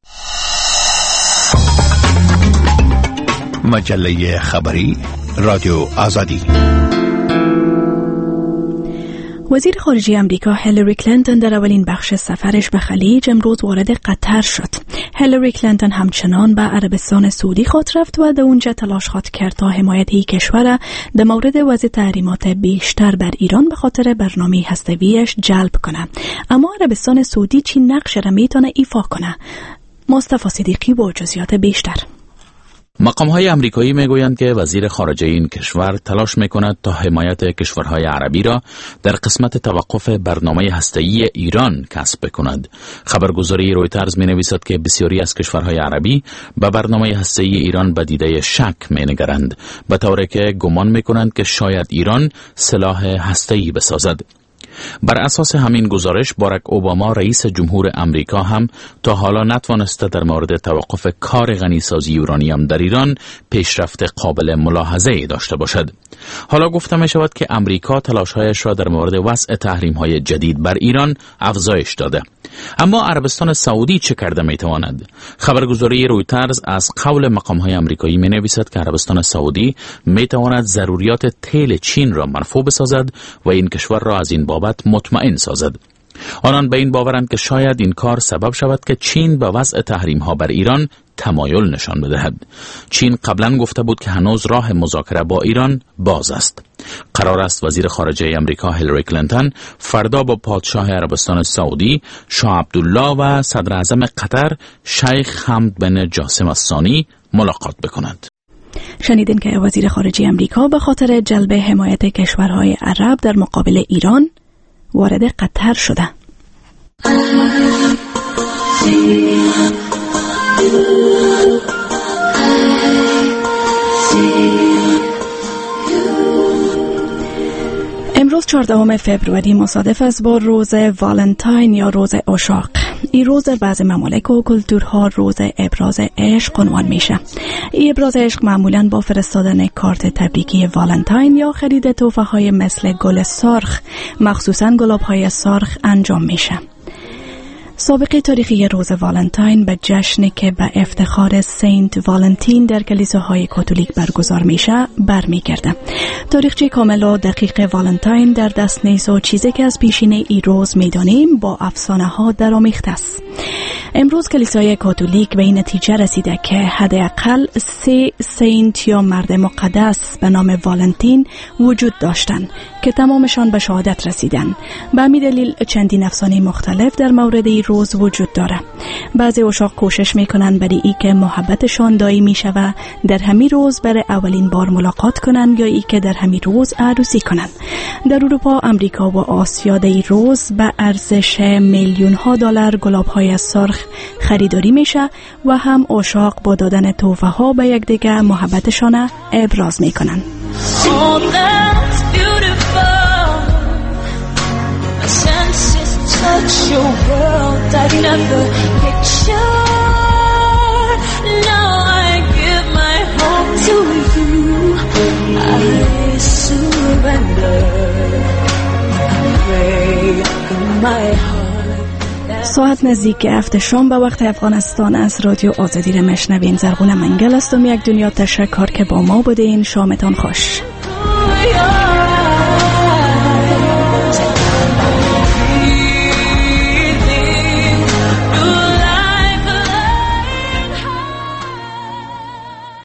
Speaker 5: مجله خبری رادیو آزادی.
Speaker 18: وزیر خارجه امریکا هیلاری کلینتون در اولین بخش سفرش به خلیج امروز وارد قطر شد. هیلاری کلینتون همچنان به عربستان سعودی خود رفت و در اونجا تلاش خود کرد تا حمایت این کشور در مورد وضع تحریمات بیشتر بر ایران به خاطر برنامه هسته‌ایش جلب کنه. اما عربستان سعودی چی نقش را میتونه ایفا کنه؟ مصطفی صدیقی با جزئیات بیشتر.
Speaker 21: مقام‌های آمریکایی میگویند که وزیر خارجه این کشور تلاش میکند تا حمایت کشورهای عربی را در قسمت توقف برنامه هسته‌ای ایران کسب کند. خبرگزاری رویترز مینویسد که بسیاری از کشورهای عربی به برنامه هسته‌ای ایران به دیده شک مینگرند، به طوری که گمان میکنند که شاید ایران سلاح هسته‌ای بسازد. بر اساس همین گزارش باراک اوباما رئیس جمهور امریکا هم تا حالا نتوانسته در مورد توقف کار غنیسازی یورانیم در ایران پیشرفت قابل ملاحظه‌ای داشته باشد. حالا گفته می شود که امریکا تلاش‌هایش را در مورد وضع تحریم‌های جدید بر ایران افزایش داده. اما عربستان سعودی چه کرده می تواند؟ خبرگزاری رویترز از قول مقام‌های آمریکایی می نویسد که عربستان سعودی می تواند ضروریات تیل چین را مرفوع بسازد و این کشور را از این بابت مطمئن سازد. آنان به این باورند که شاید این کار سبب شود که چین به وضع تحریم‌ها بر ایران تمایل نشان بدهد. چین قبلا گفته بود که هنوز راه مذاکره با ایران باز است. قرار است وزیر خارجه امریکا هیلاری کلینتون فردا با پادشاه عربستان سعودی شاه عبدالله و صدر اعظم قطر شیخ حمد بن جاسم الثانی ملاقات بکنند.
Speaker 18: شنیدین که وزیر خارجه امریکا به خاطر جلب حمایت کشورهای عرب در مقابل ایران وارد قطر شده. امروز چهاردهم فوریه مصادف است با روز والنتاین یا روز عشاق. این روز در بعض ممالک و کلتورها روز ابراز عشق عنوان میشه. این ابراز عشق معمولاً با فرستادن کارت تبریکی والنتاین یا خرید تحفه های مثل گل سرخ، مخصوصاً گلاب های سرخ انجام میشه. سابقه تاریخی روز والنتاین به جشنی که به افتخار سنت والنتین در کلیساهای کاتولیک برگزار میشه برمیگرده. تاریخچه کامل و دقیق والنتاین در دست نیست و چیزی که از پیشین این روز میدانیم با افسانه ها درآمیخته است. امروز کلیسای کاتولیک به این نتیجه رسیده که حداقل سه سنت یا مرد مقدس به نام والنتین وجود داشتند که تمامشان به شهادت رسیدند. به همین دلیل چندین افسانه مختلف در مورد این روز وجود داره. بعضی عشاق کوشش میکنن برای ای که محبتشان دائمی شود در همین روز برای اولین بار ملاقات کنن یا ای که در همین روز عروسی کنن. در اروپا، امریکا و آسیا در این روز به ارزش میلیون ها دلار گلاب های سرخ خریداری میشه و هم عشاق با دادن تحفه ها به یکدیگر محبتشان ابراز میکنن.
Speaker 7: Oh, that's beautiful. My senses touch your world I never pictured. Now I give my heart to you. I surrender. I pray in my heart.
Speaker 18: ساعت نزدیک هفت شام به وقت افغانستان از رادیو آزادی را میشنوین. زرغون منگل است و یک دنیا تشکر که با ما بودین. شامتان خوش.
Speaker 7: We are